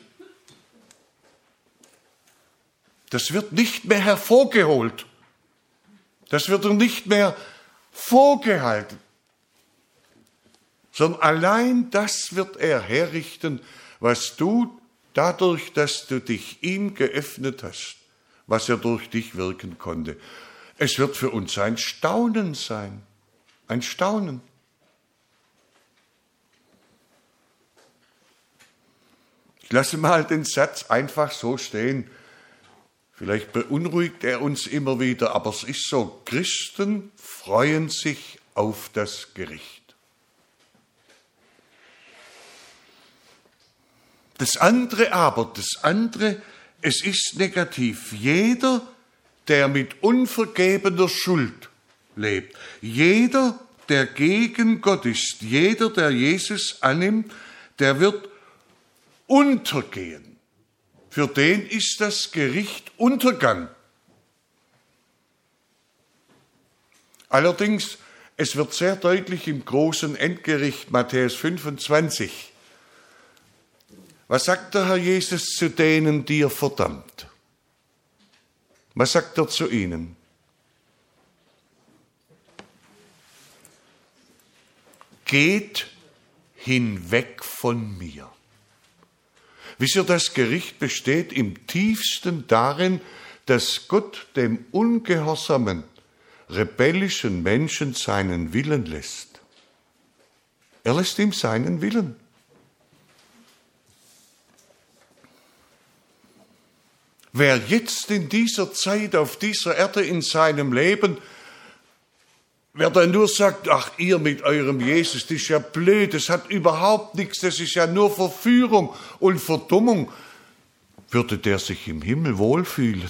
Das wird nicht mehr hervorgeholt. Das wird er nicht mehr vorgehalten. Sondern allein das wird er herrichten, was du dadurch, dass du dich ihm geöffnet hast, was er durch dich wirken konnte. Es wird für uns ein Staunen sein. Ein Staunen. Ich lasse mal den Satz einfach so stehen. Vielleicht beunruhigt er uns immer wieder, aber es ist so. Christen freuen sich auf das Gericht. Das andere aber, das andere, es ist negativ. Jeder, der mit unvergebener Schuld lebt, jeder, der gegen Gott ist, jeder, der Jesus annimmt, der wird untergehen. Für den ist das Gericht Untergang. Allerdings, es wird sehr deutlich im großen Endgericht, Matthäus fünfundzwanzig. Was sagt der Herr Jesus zu denen, die er verdammt? Was sagt er zu ihnen? Geht hinweg von mir. Wisst ihr, das Gericht besteht im tiefsten darin, dass Gott dem ungehorsamen, rebellischen Menschen seinen Willen lässt. Er lässt ihm seinen Willen. Wer jetzt in dieser Zeit auf dieser Erde in seinem Leben, wer dann nur sagt, ach ihr mit eurem Jesus, das ist ja blöd, das hat überhaupt nichts, das ist ja nur Verführung und Verdummung, würde der sich im Himmel wohlfühlen?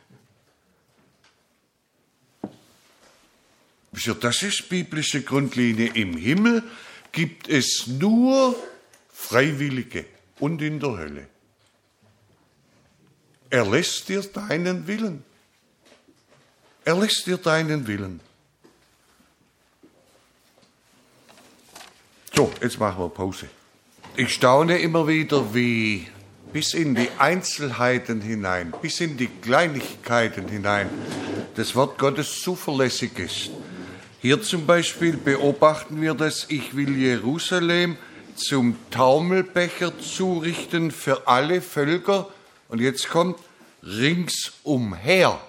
Das ist biblische Grundlinie. Im Himmel gibt es nur Freiwillige und in der Hölle. Er lässt dir deinen Willen. Er lässt dir deinen Willen. So, jetzt machen wir Pause. Ich staune immer wieder, wie bis in die Einzelheiten hinein, bis in die Kleinigkeiten hinein das Wort Gottes zuverlässig ist. Hier zum Beispiel beobachten wir das, ich will Jerusalem zum Taumelbecher zurichten für alle Völker. Und jetzt kommt ringsumher.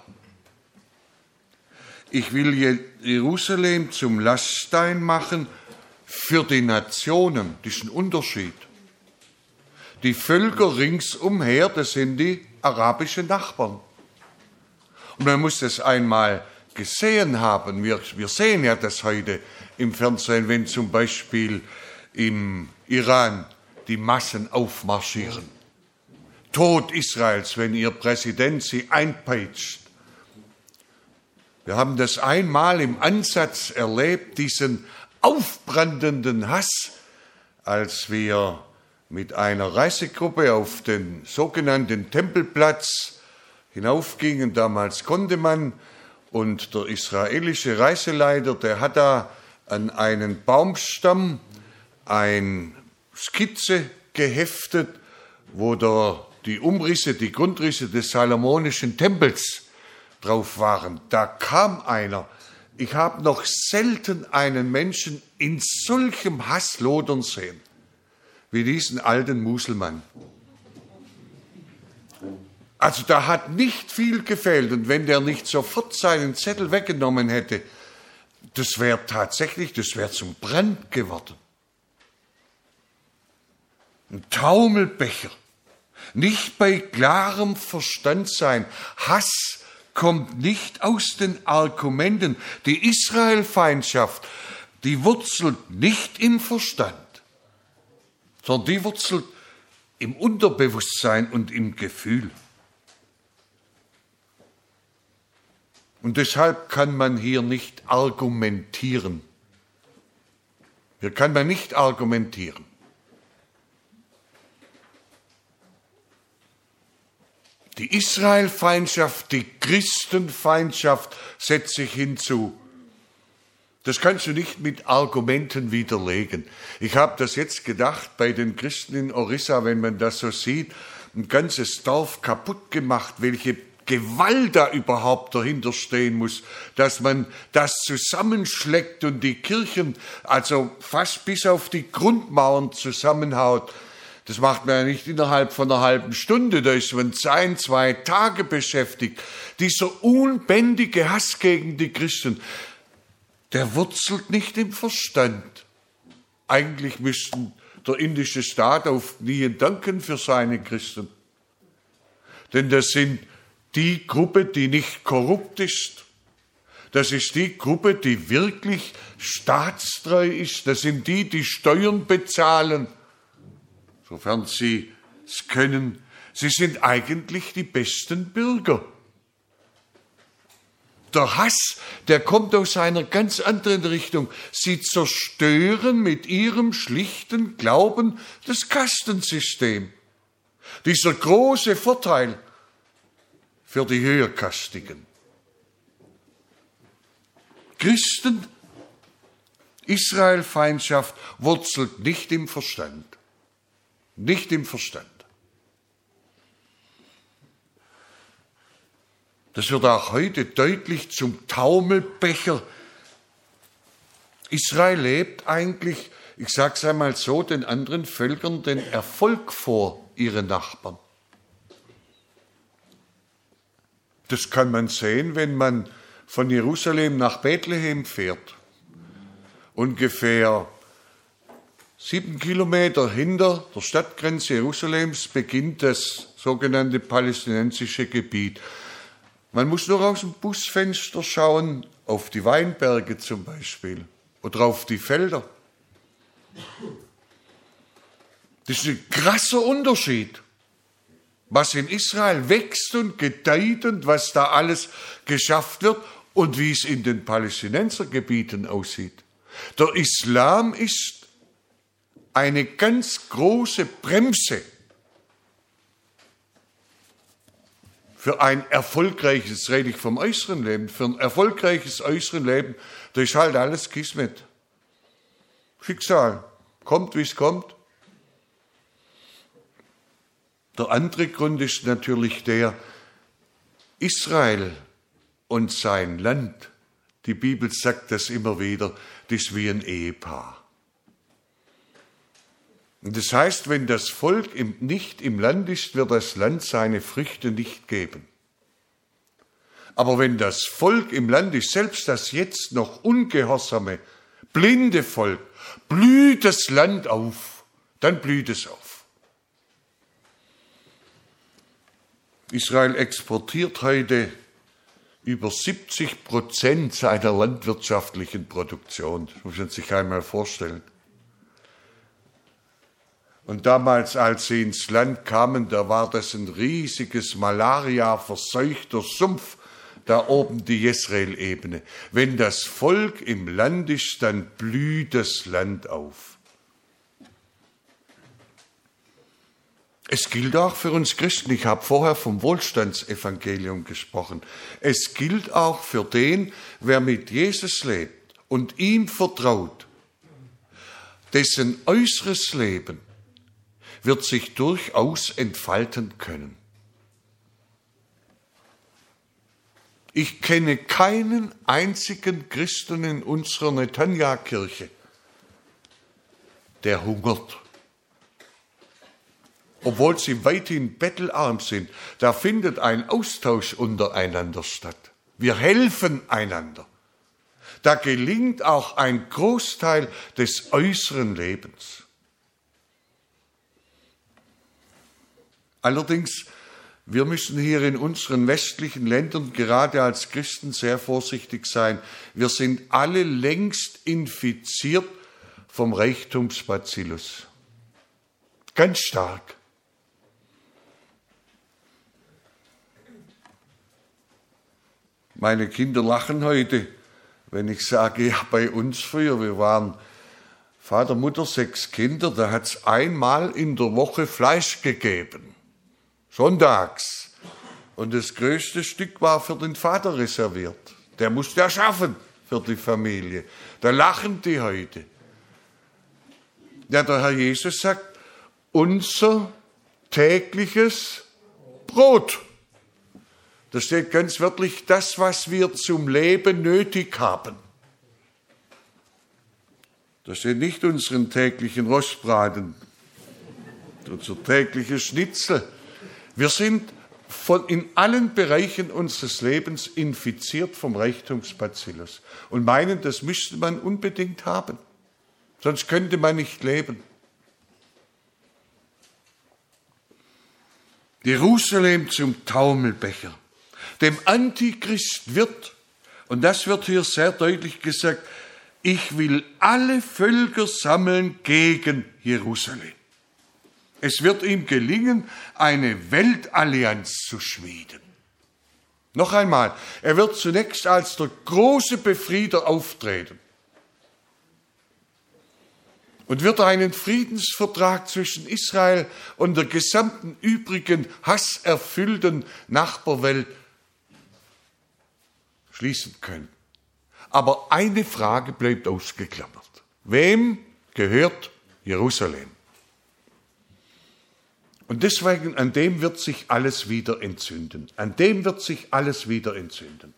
Ich will Jerusalem zum Laststein machen für die Nationen. Das ist ein Unterschied. Die Völker ringsumher, das sind die arabischen Nachbarn. Und man muss das einmal gesehen haben. Wir, wir sehen ja das heute im Fernsehen, wenn zum Beispiel im Iran die Massen aufmarschieren. Tod Israels, wenn ihr Präsident sie einpeitscht. Wir haben das einmal im Ansatz erlebt, diesen aufbrandenden Hass, als wir mit einer Reisegruppe auf den sogenannten Tempelplatz hinaufgingen. Damals konnte man, Und der israelische Reiseleiter, der hat da an einen Baumstamm eine Skizze geheftet, wo der, die Umrisse, die Grundrisse des Salomonischen Tempels drauf waren. Da kam einer. Ich habe noch selten einen Menschen in solchem Hass lodern sehen, wie diesen alten Muselmann. Also da hat nicht viel gefehlt. Und wenn der nicht sofort seinen Zettel weggenommen hätte, das wäre tatsächlich, das wäre zum Brand geworden. Ein Taumelbecher. Nicht bei klarem Verstand sein. Hass kommt nicht aus den Argumenten. Die Israelfeindschaft, die wurzelt nicht im Verstand, sondern die wurzelt im Unterbewusstsein und im Gefühl. Und deshalb kann man hier nicht argumentieren. Hier kann man nicht argumentieren. Die Israelfeindschaft, die Christenfeindschaft setzt sich hinzu. Das kannst du nicht mit Argumenten widerlegen. Ich habe das jetzt gedacht bei den Christen in Orissa, wenn man das so sieht, ein ganzes Dorf kaputt gemacht, welche Gewalt da überhaupt dahinter stehen muss, dass man das zusammenschlägt und die Kirchen also fast bis auf die Grundmauern zusammenhaut. Das macht man ja nicht innerhalb von einer halben Stunde, da ist man ein, zwei Tage beschäftigt. Dieser unbändige Hass gegen die Christen, der wurzelt nicht im Verstand. Eigentlich müssten der indische Staat auf Knien danken für seine Christen. Denn das sind die Gruppe, die nicht korrupt ist. Das ist die Gruppe, die wirklich staatstreu ist. Das sind die, die Steuern bezahlen, sofern sie es können. Sie sind eigentlich die besten Bürger. Der Hass, der kommt aus einer ganz anderen Richtung. Sie zerstören mit ihrem schlichten Glauben das Kastensystem. Dieser große Vorteil für die Höherkastigen. Christen, Israelfeindschaft wurzelt nicht im Verstand. Nicht im Verstand. Das wird auch heute deutlich zum Taumelbecher. Israel lebt eigentlich, ich sage es einmal so, den anderen Völkern den Erfolg vor, ihre Nachbarn. Das kann man sehen, wenn man von Jerusalem nach Bethlehem fährt. Ungefähr sieben Kilometer hinter der Stadtgrenze Jerusalems beginnt das sogenannte palästinensische Gebiet. Man muss nur aus dem Busfenster schauen, auf die Weinberge zum Beispiel oder auf die Felder. Das ist ein krasser Unterschied, was in Israel wächst und gedeiht und was da alles geschafft wird und wie es in den Palästinensergebieten aussieht. Der Islam ist eine ganz große Bremse für ein erfolgreiches, rede ich vom äußeren Leben, für ein erfolgreiches äußeren Leben, da ist halt alles Kismet. Schicksal, kommt wie es kommt. Der andere Grund ist natürlich der, Israel und sein Land, die Bibel sagt das immer wieder, das ist wie ein Ehepaar. Und das heißt, wenn das Volk nicht im Land ist, wird das Land seine Früchte nicht geben. Aber wenn das Volk im Land ist, selbst das jetzt noch ungehorsame, blinde Volk, blüht das Land auf, dann blüht es auf. Israel exportiert heute über siebzig Prozent seiner landwirtschaftlichen Produktion. Das muss man sich einmal vorstellen. Und damals, als sie ins Land kamen, da war das ein riesiges Malaria-verseuchter Sumpf, da oben die Jezreel-Ebene. Wenn das Volk im Land ist, dann blüht das Land auf. Es gilt auch für uns Christen. Ich habe vorher vom Wohlstandsevangelium gesprochen. Es gilt auch für den, wer mit Jesus lebt und ihm vertraut. Dessen äußeres Leben wird sich durchaus entfalten können. Ich kenne keinen einzigen Christen in unserer Netanya-Kirche, der hungert. Obwohl sie weithin bettelarm sind, da findet ein Austausch untereinander statt. Wir helfen einander. Da gelingt auch ein Großteil des äußeren Lebens. Allerdings, wir müssen hier in unseren westlichen Ländern gerade als Christen sehr vorsichtig sein. Wir sind alle längst infiziert vom Reichtumsbazillus. Ganz stark. Meine Kinder lachen heute, wenn ich sage, ja, bei uns früher, wir waren Vater, Mutter, sechs Kinder, da hat es einmal in der Woche Fleisch gegeben. Sonntags. Und das größte Stück war für den Vater reserviert. Der musste ja schaffen für die Familie. Da lachen die heute. Ja, der Herr Jesus sagt, unser tägliches Brot. Da steht ganz wörtlich, das, was wir zum Leben nötig haben. Da steht nicht unseren täglichen Rostbraten, unser tägliches Schnitzel. Wir sind von in allen Bereichen unseres Lebens infiziert vom Reichtumsbazillus und meinen, das müsste man unbedingt haben. Sonst könnte man nicht leben. Jerusalem zum Taumelbecher. Dem Antichrist wird, und das wird hier sehr deutlich gesagt, ich will alle Völker sammeln gegen Jerusalem. Es wird ihm gelingen, eine Weltallianz zu schmieden. Noch einmal, er wird zunächst als der große Befrieder auftreten und wird einen Friedensvertrag zwischen Israel und der gesamten übrigen hasserfüllten Nachbarwelt schließen können. Aber eine Frage bleibt ausgeklammert. Wem gehört Jerusalem? Und deswegen, an dem wird sich alles wieder entzünden. An dem wird sich alles wieder entzünden.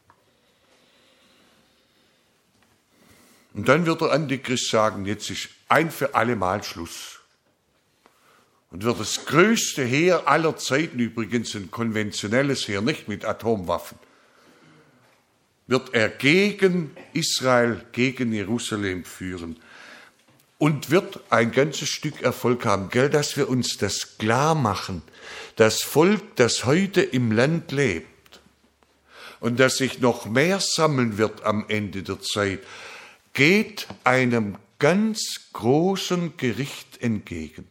Und dann wird der Antichrist sagen, jetzt ist ein für alle Mal Schluss. Und wird das größte Heer aller Zeiten, übrigens ein konventionelles Heer, nicht mit Atomwaffen, wird er gegen Israel, gegen Jerusalem führen und wird ein ganzes Stück Erfolg haben. Gell, dass wir uns das klar machen. Das Volk, das heute im Land lebt und das sich noch mehr sammeln wird am Ende der Zeit, geht einem ganz großen Gericht entgegen.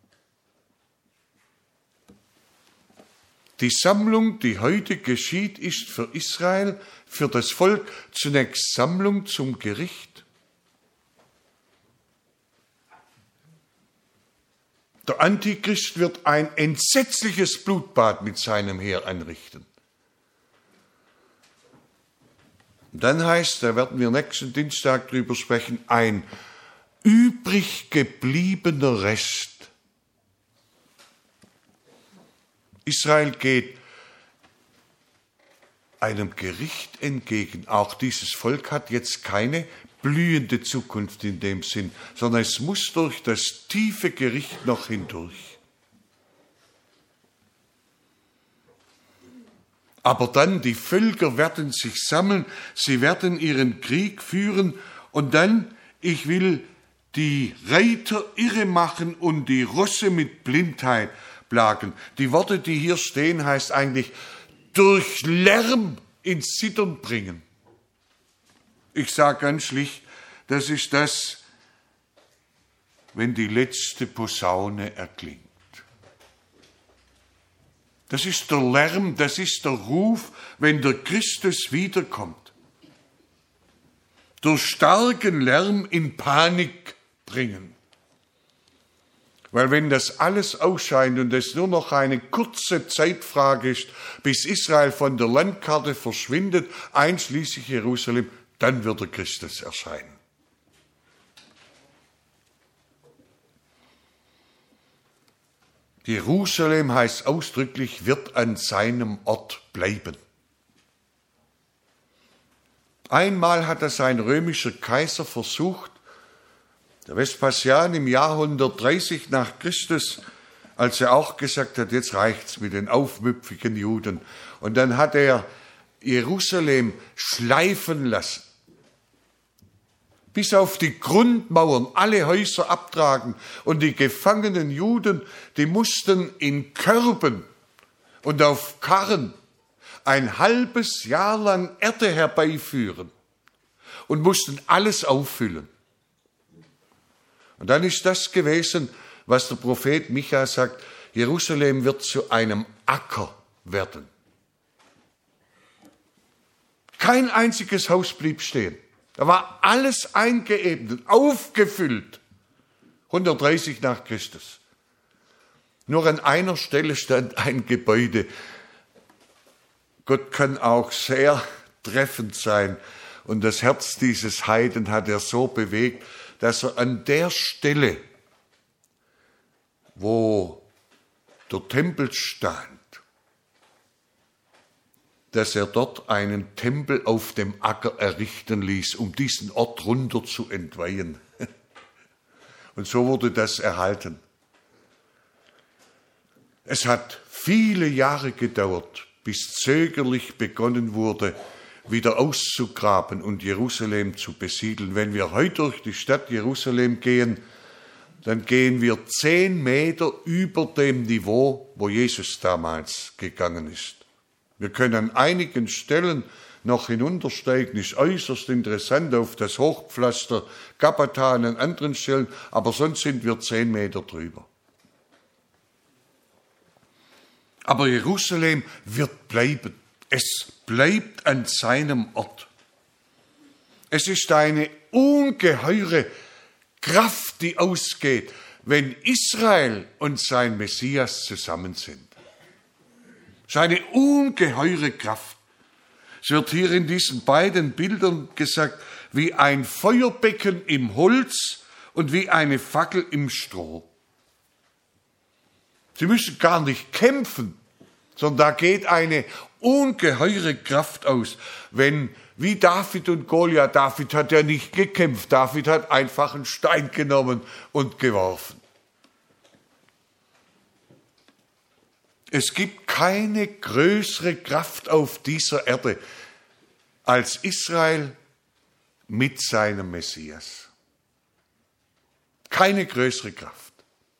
Die Sammlung, die heute geschieht, ist für Israel, für das Volk zunächst Sammlung zum Gericht. Der Antichrist wird ein entsetzliches Blutbad mit seinem Heer anrichten. Und dann heißt, da werden wir nächsten Dienstag drüber sprechen, ein übrig gebliebener Rest. Israel geht einem Gericht entgegen. Auch dieses Volk hat jetzt keine blühende Zukunft in dem Sinn, sondern es muss durch das tiefe Gericht noch hindurch. Aber dann, die Völker werden sich sammeln, sie werden ihren Krieg führen und dann, ich will die Reiter irre machen und die Rosse mit Blindheit plagen. Die Worte, die hier stehen, heißt eigentlich, durch Lärm ins Zittern bringen. Ich sage ganz schlicht, das ist das, wenn die letzte Posaune erklingt. Das ist der Lärm, das ist der Ruf, wenn der Christus wiederkommt. Durch starken Lärm in Panik bringen. Weil wenn das alles ausscheint und es nur noch eine kurze Zeitfrage ist, bis Israel von der Landkarte verschwindet, einschließlich Jerusalem, dann wird der Christus erscheinen. Jerusalem heißt ausdrücklich, wird an seinem Ort bleiben. Einmal hat das ein römischer Kaiser versucht, der Vespasian im Jahr hundertdreißig nach Christus, als er auch gesagt hat, jetzt reicht's mit den aufmüpfigen Juden. Und dann hat er Jerusalem schleifen lassen. Bis auf die Grundmauern, alle Häuser abtragen. Und die gefangenen Juden, die mussten in Körben und auf Karren ein halbes Jahr lang Erde herbeiführen und mussten alles auffüllen. Und dann ist das gewesen, was der Prophet Micha sagt, Jerusalem wird zu einem Acker werden. Kein einziges Haus blieb stehen. Da war alles eingeebnet, aufgefüllt. hundertdreißig nach Christus. Nur an einer Stelle stand ein Gebäude. Gott kann auch sehr treffend sein. Und das Herz dieses Heiden hat er so bewegt, dass er an der Stelle, wo der Tempel stand, dass er dort einen Tempel auf dem Acker errichten ließ, um diesen Ort runter zu entweihen. Und so wurde das erhalten. Es hat viele Jahre gedauert, bis zögerlich begonnen wurde, wieder auszugraben und Jerusalem zu besiedeln. Wenn wir heute durch die Stadt Jerusalem gehen, dann gehen wir zehn Meter über dem Niveau, wo Jesus damals gegangen ist. Wir können an einigen Stellen noch hinuntersteigen, ist äußerst interessant auf das Hochpflaster Gabata an anderen Stellen, aber sonst sind wir zehn Meter drüber. Aber Jerusalem wird bleiben. Es bleibt an seinem Ort. Es ist eine ungeheure Kraft, die ausgeht, wenn Israel und sein Messias zusammen sind. Es ist eine ungeheure Kraft. Es wird hier in diesen beiden Bildern gesagt, wie ein Feuerbecken im Holz und wie eine Fackel im Stroh. Sie müssen gar nicht kämpfen, sondern da geht eine ungeheure Kraft aus, wenn, wie David und Goliath, David hat ja nicht gekämpft, David hat einfach einen Stein genommen und geworfen. Es gibt keine größere Kraft auf dieser Erde als Israel mit seinem Messias. Keine größere Kraft.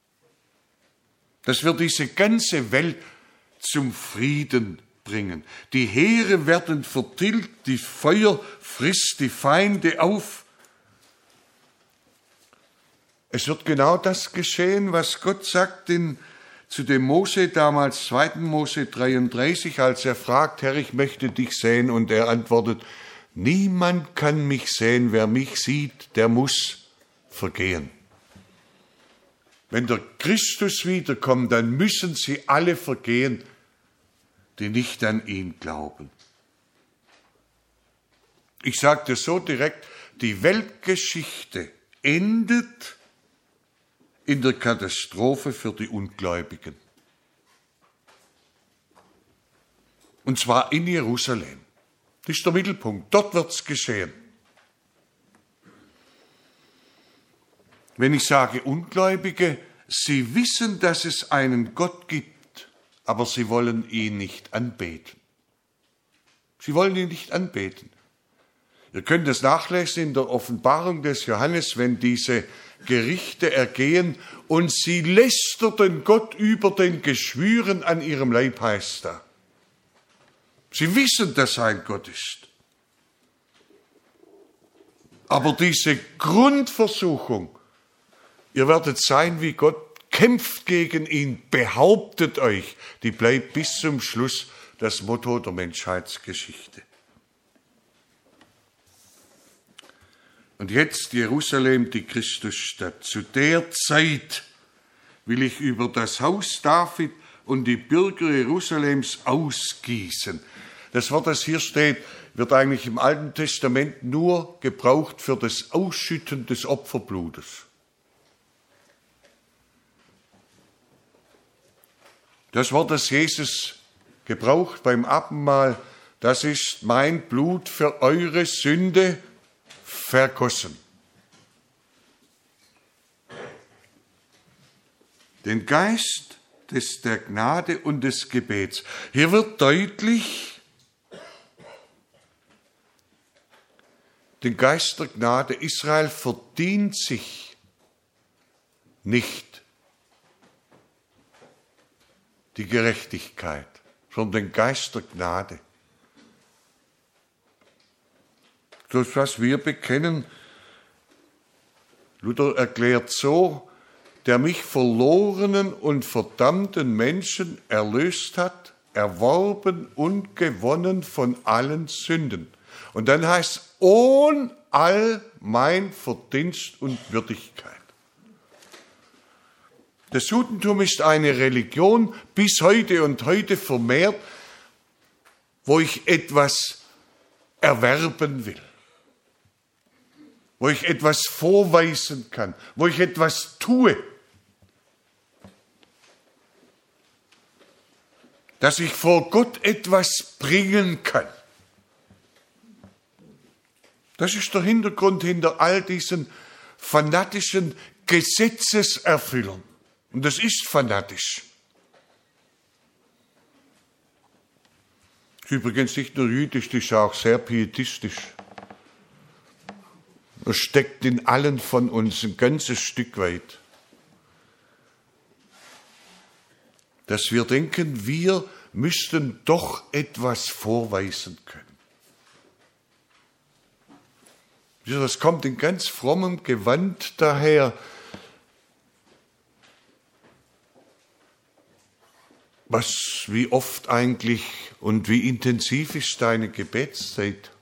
Das wird diese ganze Welt zum Frieden bringen. Die Heere werden vertilgt, die Feuer frisst die Feinde auf. Es wird genau das geschehen, was Gott sagt in, zu dem Mose damals, zweiten Mose dreiunddreißig, als er fragt, Herr, ich möchte dich sehen, und er antwortet, niemand kann mich sehen, wer mich sieht, der muss vergehen. Wenn der Christus wiederkommt, dann müssen sie alle vergehen, die nicht an ihn glauben. Ich sage das so direkt, die Weltgeschichte endet in der Katastrophe für die Ungläubigen. Und zwar in Jerusalem. Das ist der Mittelpunkt, dort wird es geschehen. Wenn ich sage Ungläubige, sie wissen, dass es einen Gott gibt, aber sie wollen ihn nicht anbeten. Sie wollen ihn nicht anbeten. Ihr könnt es nachlesen in der Offenbarung des Johannes, wenn diese Gerichte ergehen und sie lästerten Gott über den Geschwüren an ihrem Leib, heißt da. Sie wissen, dass er ein Gott ist. Aber diese Grundversuchung, ihr werdet sein wie Gott, kämpft gegen ihn, behauptet euch, die bleibt bis zum Schluss das Motto der Menschheitsgeschichte. Und jetzt Jerusalem, die Christusstadt. Zu der Zeit will ich über das Haus David und die Bürger Jerusalems ausgießen. Das Wort, das hier steht, wird eigentlich im Alten Testament nur gebraucht für das Ausschütten des Opferblutes. Das Wort, das Jesus gebraucht beim Abendmahl, das ist mein Blut für eure Sünde vergossen. Den Geist des, der Gnade und des Gebets. Hier wird deutlich, den Geist der Gnade, Israel verdient sich nicht die Gerechtigkeit, sondern den Geist der Gnade. Das, was wir bekennen, Luther erklärt so, der mich verlorenen und verdammten Menschen erlöst hat, erworben und gewonnen von allen Sünden. Und dann heißt es, ohne all mein Verdienst und Würdigkeit. Das Judentum ist eine Religion bis heute und heute vermehrt, wo ich etwas erwerben will, wo ich etwas vorweisen kann, wo ich etwas tue, dass ich vor Gott etwas bringen kann. Das ist der Hintergrund hinter all diesen fanatischen Gesetzeserfüllern. Und das ist fanatisch. Übrigens nicht nur jüdisch, das ist auch sehr pietistisch. Das steckt in allen von uns ein ganzes Stück weit. Dass wir denken, wir müssten doch etwas vorweisen können. Das kommt in ganz frommem Gewand daher. Was, wie oft eigentlich und wie intensiv ist deine Gebetszeit?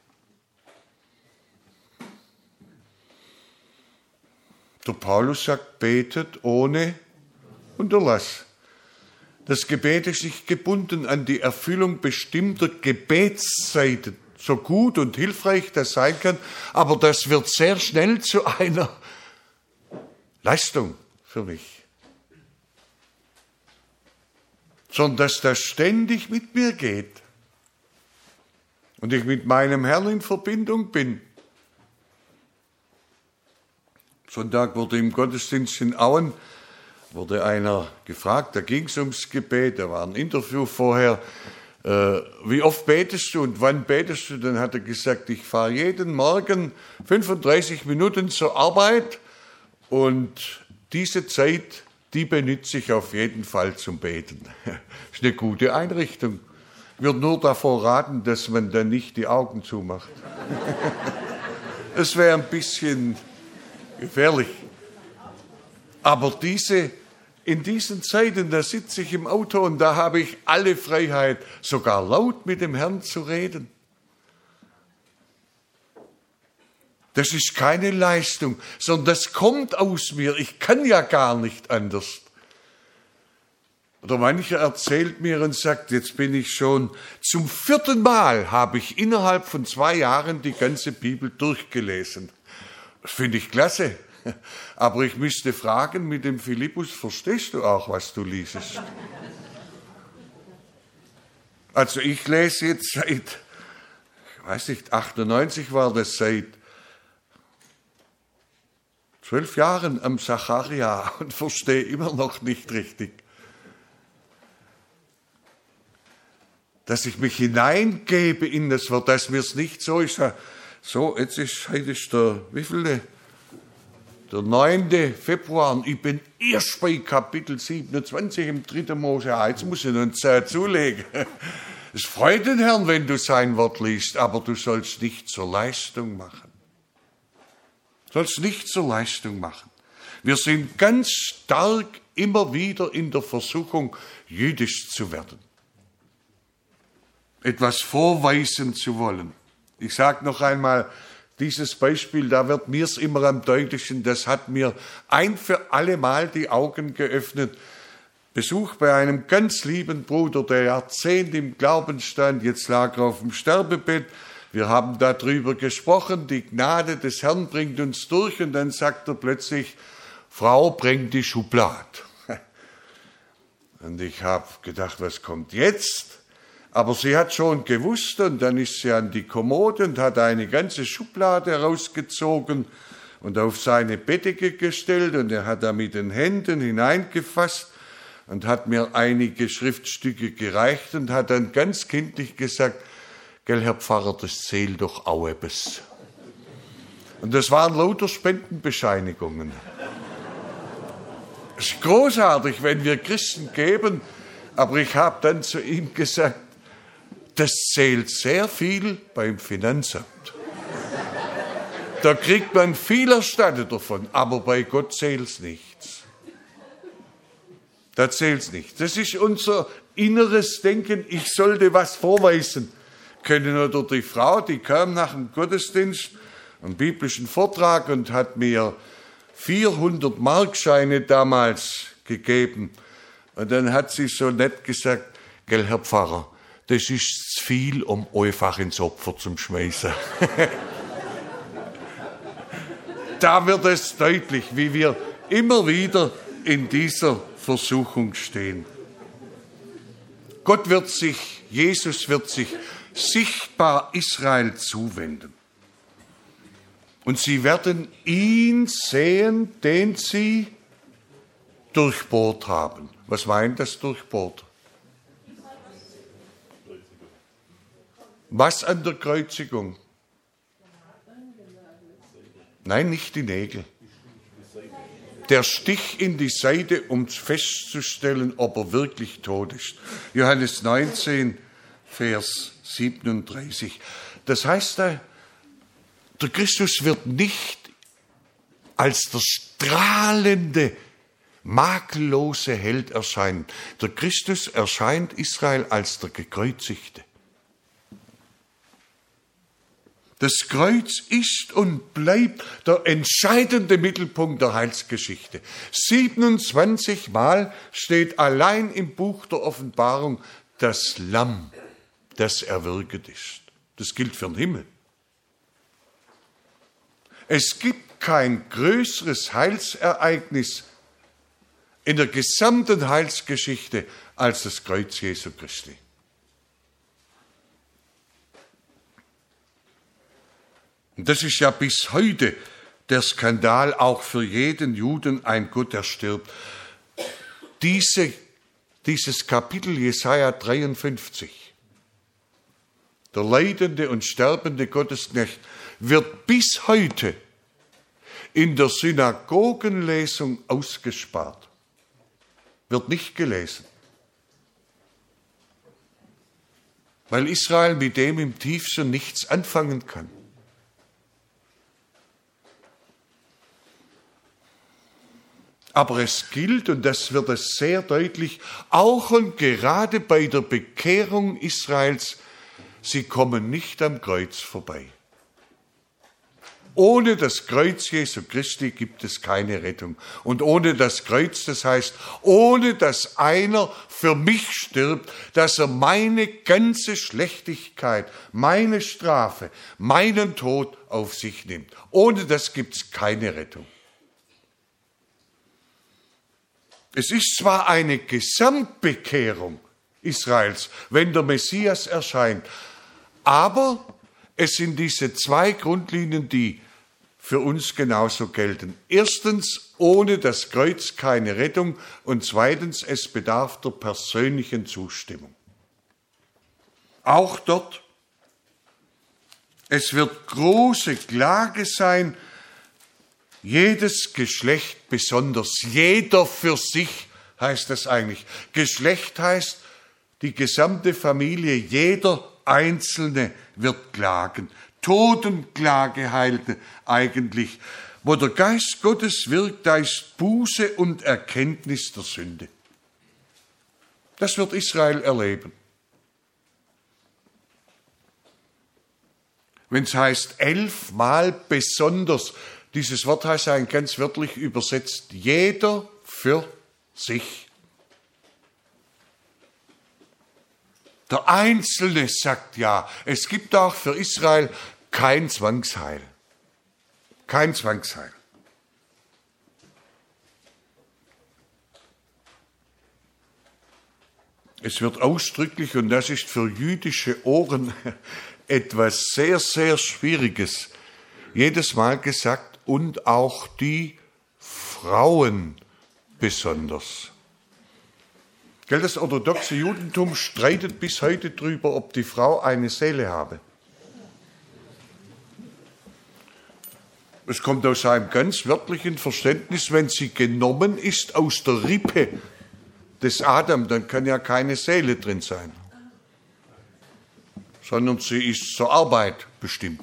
Der Paulus sagt, betet ohne Unterlass. Das Gebet ist nicht gebunden an die Erfüllung bestimmter Gebetszeiten, so gut und hilfreich das sein kann, aber das wird sehr schnell zu einer Leistung für mich. Sondern dass das ständig mit mir geht und ich mit meinem Herrn in Verbindung bin. Sonntag wurde im Gottesdienst in Auen wurde einer gefragt, da ging es ums Gebet, da war ein Interview vorher, äh, wie oft betest du und wann betest du? Dann hat er gesagt, ich fahre jeden Morgen fünfunddreißig Minuten zur Arbeit und diese Zeit, die benutze ich auf jeden Fall zum Beten. Das ist eine gute Einrichtung. Ich würde nur davor raten, dass man dann nicht die Augen zumacht. Es wäre ein bisschen gefährlich. Aber diese, in diesen Zeiten, da sitze ich im Auto und da habe ich alle Freiheit, sogar laut mit dem Herrn zu reden. Das ist keine Leistung, sondern das kommt aus mir. Ich kann ja gar nicht anders. Oder mancher erzählt mir und sagt, jetzt bin ich schon zum vierten Mal, habe ich innerhalb von zwei Jahren die ganze Bibel durchgelesen. Das finde ich klasse. Aber ich müsste fragen mit dem Philippus, verstehst du auch, was du liest? Also ich lese jetzt seit, ich weiß nicht, achtundneunzig war das, seit zwölf Jahren am Sacharja und verstehe immer noch nicht richtig. Dass ich mich hineingebe in das Wort, dass mir es nicht so ist, so, jetzt ist, heute ist der, wie viele? Der neunte Februar, und ich bin erst bei Kapitel siebenundzwanzig im dritten Mose. Jetzt muss ich uns äh, zulegen. Es freut den Herrn, wenn du sein Wort liest, aber du sollst nicht zur Leistung machen. Du sollst nicht zur Leistung machen. Wir sind ganz stark immer wieder in der Versuchung, jüdisch zu werden. Etwas vorweisen zu wollen. Ich sage noch einmal, Dieses Beispiel, da wird mir's immer am deutlichsten, das hat mir ein für alle Mal die Augen geöffnet. Besuch bei einem ganz lieben Bruder, der Jahrzehnte im Glauben stand, jetzt lag er auf dem Sterbebett. Wir haben darüber gesprochen, die Gnade des Herrn bringt uns durch, und dann sagt er plötzlich, Frau, bring die Schublade. Und ich habe gedacht, was kommt jetzt? Aber sie hat schon gewusst, und dann ist sie an die Kommode und hat eine ganze Schublade herausgezogen und auf seine Bettdecke gestellt, und er hat da mit den Händen hineingefasst und hat mir einige Schriftstücke gereicht und hat dann ganz kindlich gesagt, gell, Herr Pfarrer, das zählt doch auch etwas. Und das waren lauter Spendenbescheinigungen. Es ist großartig, wenn wir Christen geben, aber ich habe dann zu ihm gesagt, das zählt sehr viel beim Finanzamt. Da kriegt man viel erstattet davon, aber bei Gott zählt's nichts. Da zählt's nichts. Das ist unser inneres Denken, ich sollte was vorweisen können. Oder die Frau, die kam nach dem Gottesdienst, einen biblischen Vortrag, und hat mir vierhundert Markscheine damals gegeben. Und dann hat sie so nett gesagt, gell, Herr Pfarrer, das ist zu viel, um einfach ins Opfer zu schmeißen. Da wird es deutlich, wie wir immer wieder in dieser Versuchung stehen. Gott wird sich, Jesus wird sich sichtbar Israel zuwenden. Und sie werden ihn sehen, den sie durchbohrt haben. Was meint das durchbohrt? Was an der Kreuzigung? Nein, nicht die Nägel. Der Stich in die Seite, um festzustellen, ob er wirklich tot ist. Johannes neunzehn, Vers siebenunddreißig. Das heißt, der Christus wird nicht als der strahlende, makellose Held erscheinen. Der Christus erscheint Israel als der Gekreuzigte. Das Kreuz ist und bleibt der entscheidende Mittelpunkt der Heilsgeschichte. siebenundzwanzig Mal steht allein im Buch der Offenbarung das Lamm, das erwürget ist. Das gilt für den Himmel. Es gibt kein größeres Heilsereignis in der gesamten Heilsgeschichte als das Kreuz Jesu Christi. Und das ist ja bis heute der Skandal auch für jeden Juden, ein Gott, der stirbt. Diese, dieses Kapitel Jesaja dreiundfünfzig, der leidende und sterbende Gottesknecht, wird bis heute in der Synagogenlesung ausgespart, wird nicht gelesen, weil Israel mit dem im tiefsten nichts anfangen kann. Aber es gilt, und das wird es sehr deutlich, auch und gerade bei der Bekehrung Israels, sie kommen nicht am Kreuz vorbei. Ohne das Kreuz Jesu Christi gibt es keine Rettung. Und ohne das Kreuz, das heißt, ohne dass einer für mich stirbt, dass er meine ganze Schlechtigkeit, meine Strafe, meinen Tod auf sich nimmt. Ohne das gibt es keine Rettung. Es ist zwar eine Gesamtbekehrung Israels, wenn der Messias erscheint, aber es sind diese zwei Grundlinien, die für uns genauso gelten. Erstens, ohne das Kreuz keine Rettung, und zweitens, es bedarf der persönlichen Zustimmung. Auch dort, es wird große Klage sein, jedes Geschlecht besonders, jeder für sich heißt das eigentlich. Geschlecht heißt die gesamte Familie, jeder Einzelne wird klagen. Totenklage heilte eigentlich. Wo der Geist Gottes wirkt, da ist Buße und Erkenntnis der Sünde. Das wird Israel erleben. Wenn es heißt elfmal besonders, dieses Wort heißt eigentlich ganz wörtlich übersetzt, jeder für sich. Der Einzelne sagt ja, es gibt auch für Israel kein Zwangsheil. Kein Zwangsheil. Es wird ausdrücklich, und das ist für jüdische Ohren etwas sehr, sehr Schwieriges, jedes Mal gesagt, und auch die Frauen besonders. Gell, das orthodoxe Judentum streitet bis heute darüber, ob die Frau eine Seele habe. Es kommt aus einem ganz wörtlichen Verständnis, wenn sie genommen ist aus der Rippe des Adam, dann kann ja keine Seele drin sein, sondern sie ist zur Arbeit bestimmt.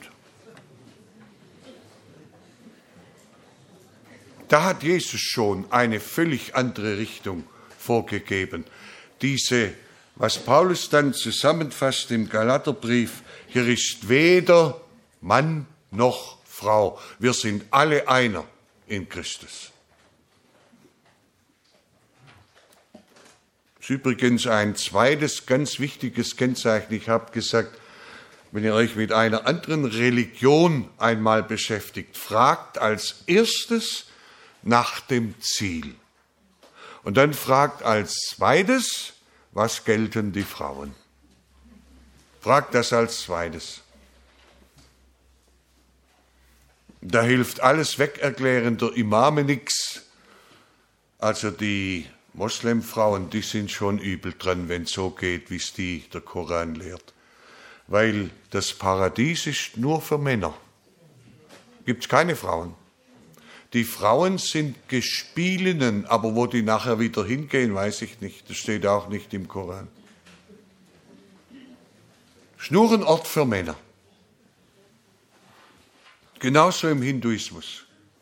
Da hat Jesus schon eine völlig andere Richtung vorgegeben. Diese, was Paulus dann zusammenfasst im Galaterbrief, hier ist weder Mann noch Frau. Wir sind alle einer in Christus. Das ist übrigens ein zweites ganz wichtiges Kennzeichen. Ich habe gesagt, wenn ihr euch mit einer anderen Religion einmal beschäftigt, fragt als erstes nach dem Ziel. Und dann fragt als zweites, was gelten die Frauen? Fragt das als zweites. Da hilft alles Wegerklären der Imame nichts. Also die Moslemfrauen, die sind schon übel dran, wenn es so geht, wie es die der Koran lehrt. Weil das Paradies ist nur für Männer. Gibt es keine Frauen. Die Frauen sind Gespielinnen, aber wo die nachher wieder hingehen, weiß ich nicht. Das steht auch nicht im Koran. Es ist nur ein Ort für Männer. Genauso im Hinduismus.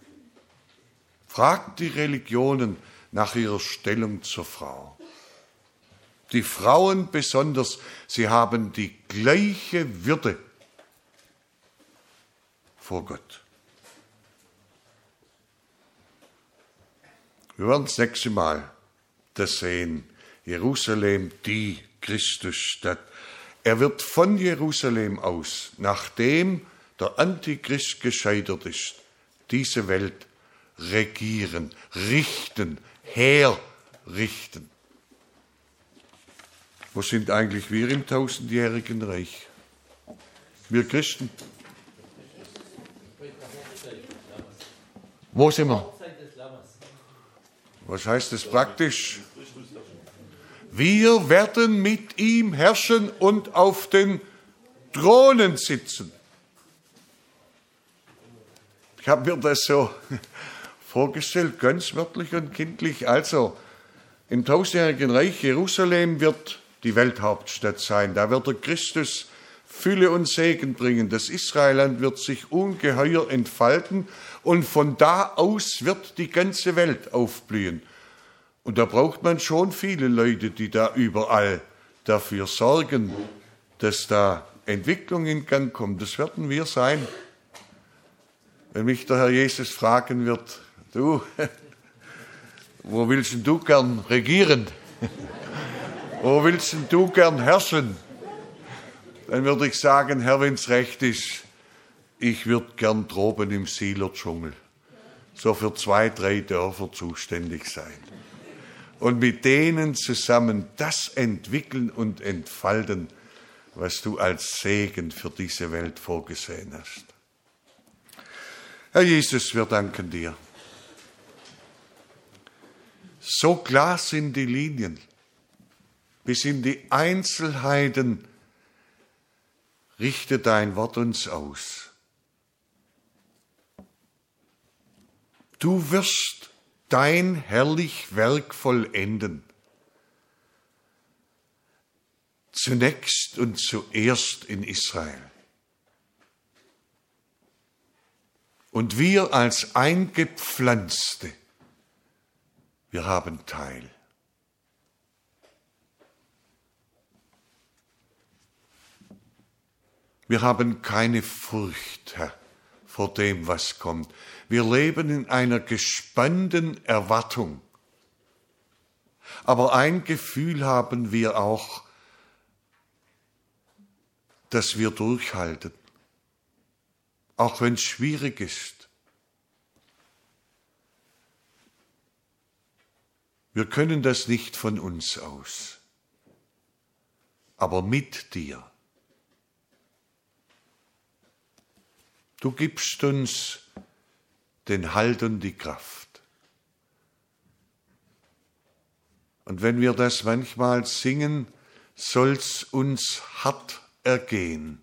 Fragt die Religionen nach ihrer Stellung zur Frau. Die Frauen besonders, sie haben die gleiche Würde vor Gott. Wir werden das nächste Mal das sehen. Jerusalem, die Christusstadt. Er wird von Jerusalem aus, nachdem der Antichrist gescheitert ist, diese Welt regieren, richten, herrichten. Wo sind eigentlich wir im tausendjährigen Reich? Wir Christen. Wo sind wir? Was heißt das praktisch? Wir werden mit ihm herrschen und auf den Thronen sitzen. Ich habe mir das so vorgestellt, ganz wörtlich und kindlich. Also, im tausendjährigen Reich Jerusalem wird die Welthauptstadt sein. Da wird der Christus Fülle und Segen bringen. Das Israelland wird sich ungeheuer entfalten und von da aus wird die ganze Welt aufblühen. Und da braucht man schon viele Leute, die da überall dafür sorgen, dass da Entwicklung in Gang kommt. Das werden wir sein. Wenn mich der Herr Jesus fragen wird, du, wo willst denn du gern regieren? Wo willst denn du gern herrschen? Dann würde ich sagen, Herr, wenn's recht ist, ich würde gern droben im Sieler Dschungel so für zwei, drei Dörfer zuständig sein. Und mit denen zusammen das entwickeln und entfalten, was du als Segen für diese Welt vorgesehen hast. Herr Jesus, wir danken dir. So klar sind die Linien, bis in die Einzelheiten richte dein Wort uns aus. Du wirst dein herrlich Werk vollenden. Zunächst und zuerst in Israel. Und wir als Eingepflanzte, wir haben Teil. Wir haben keine Furcht, Herr, vor dem, was kommt. Wir leben in einer gespannten Erwartung. Aber ein Gefühl haben wir auch, dass wir durchhalten, auch wenn es schwierig ist. Wir können das nicht von uns aus, aber mit dir. Du gibst uns den Halt und die Kraft. Und wenn wir das manchmal singen, soll's uns hart ergehen.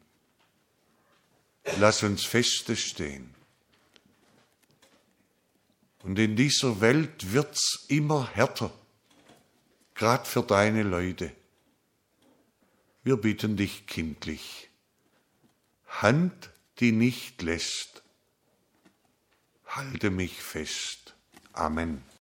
Lass uns feste stehen. Und in dieser Welt wird's immer härter, gerade für deine Leute. Wir bitten dich kindlich, Hand, die nicht lässt, halte mich fest. Amen.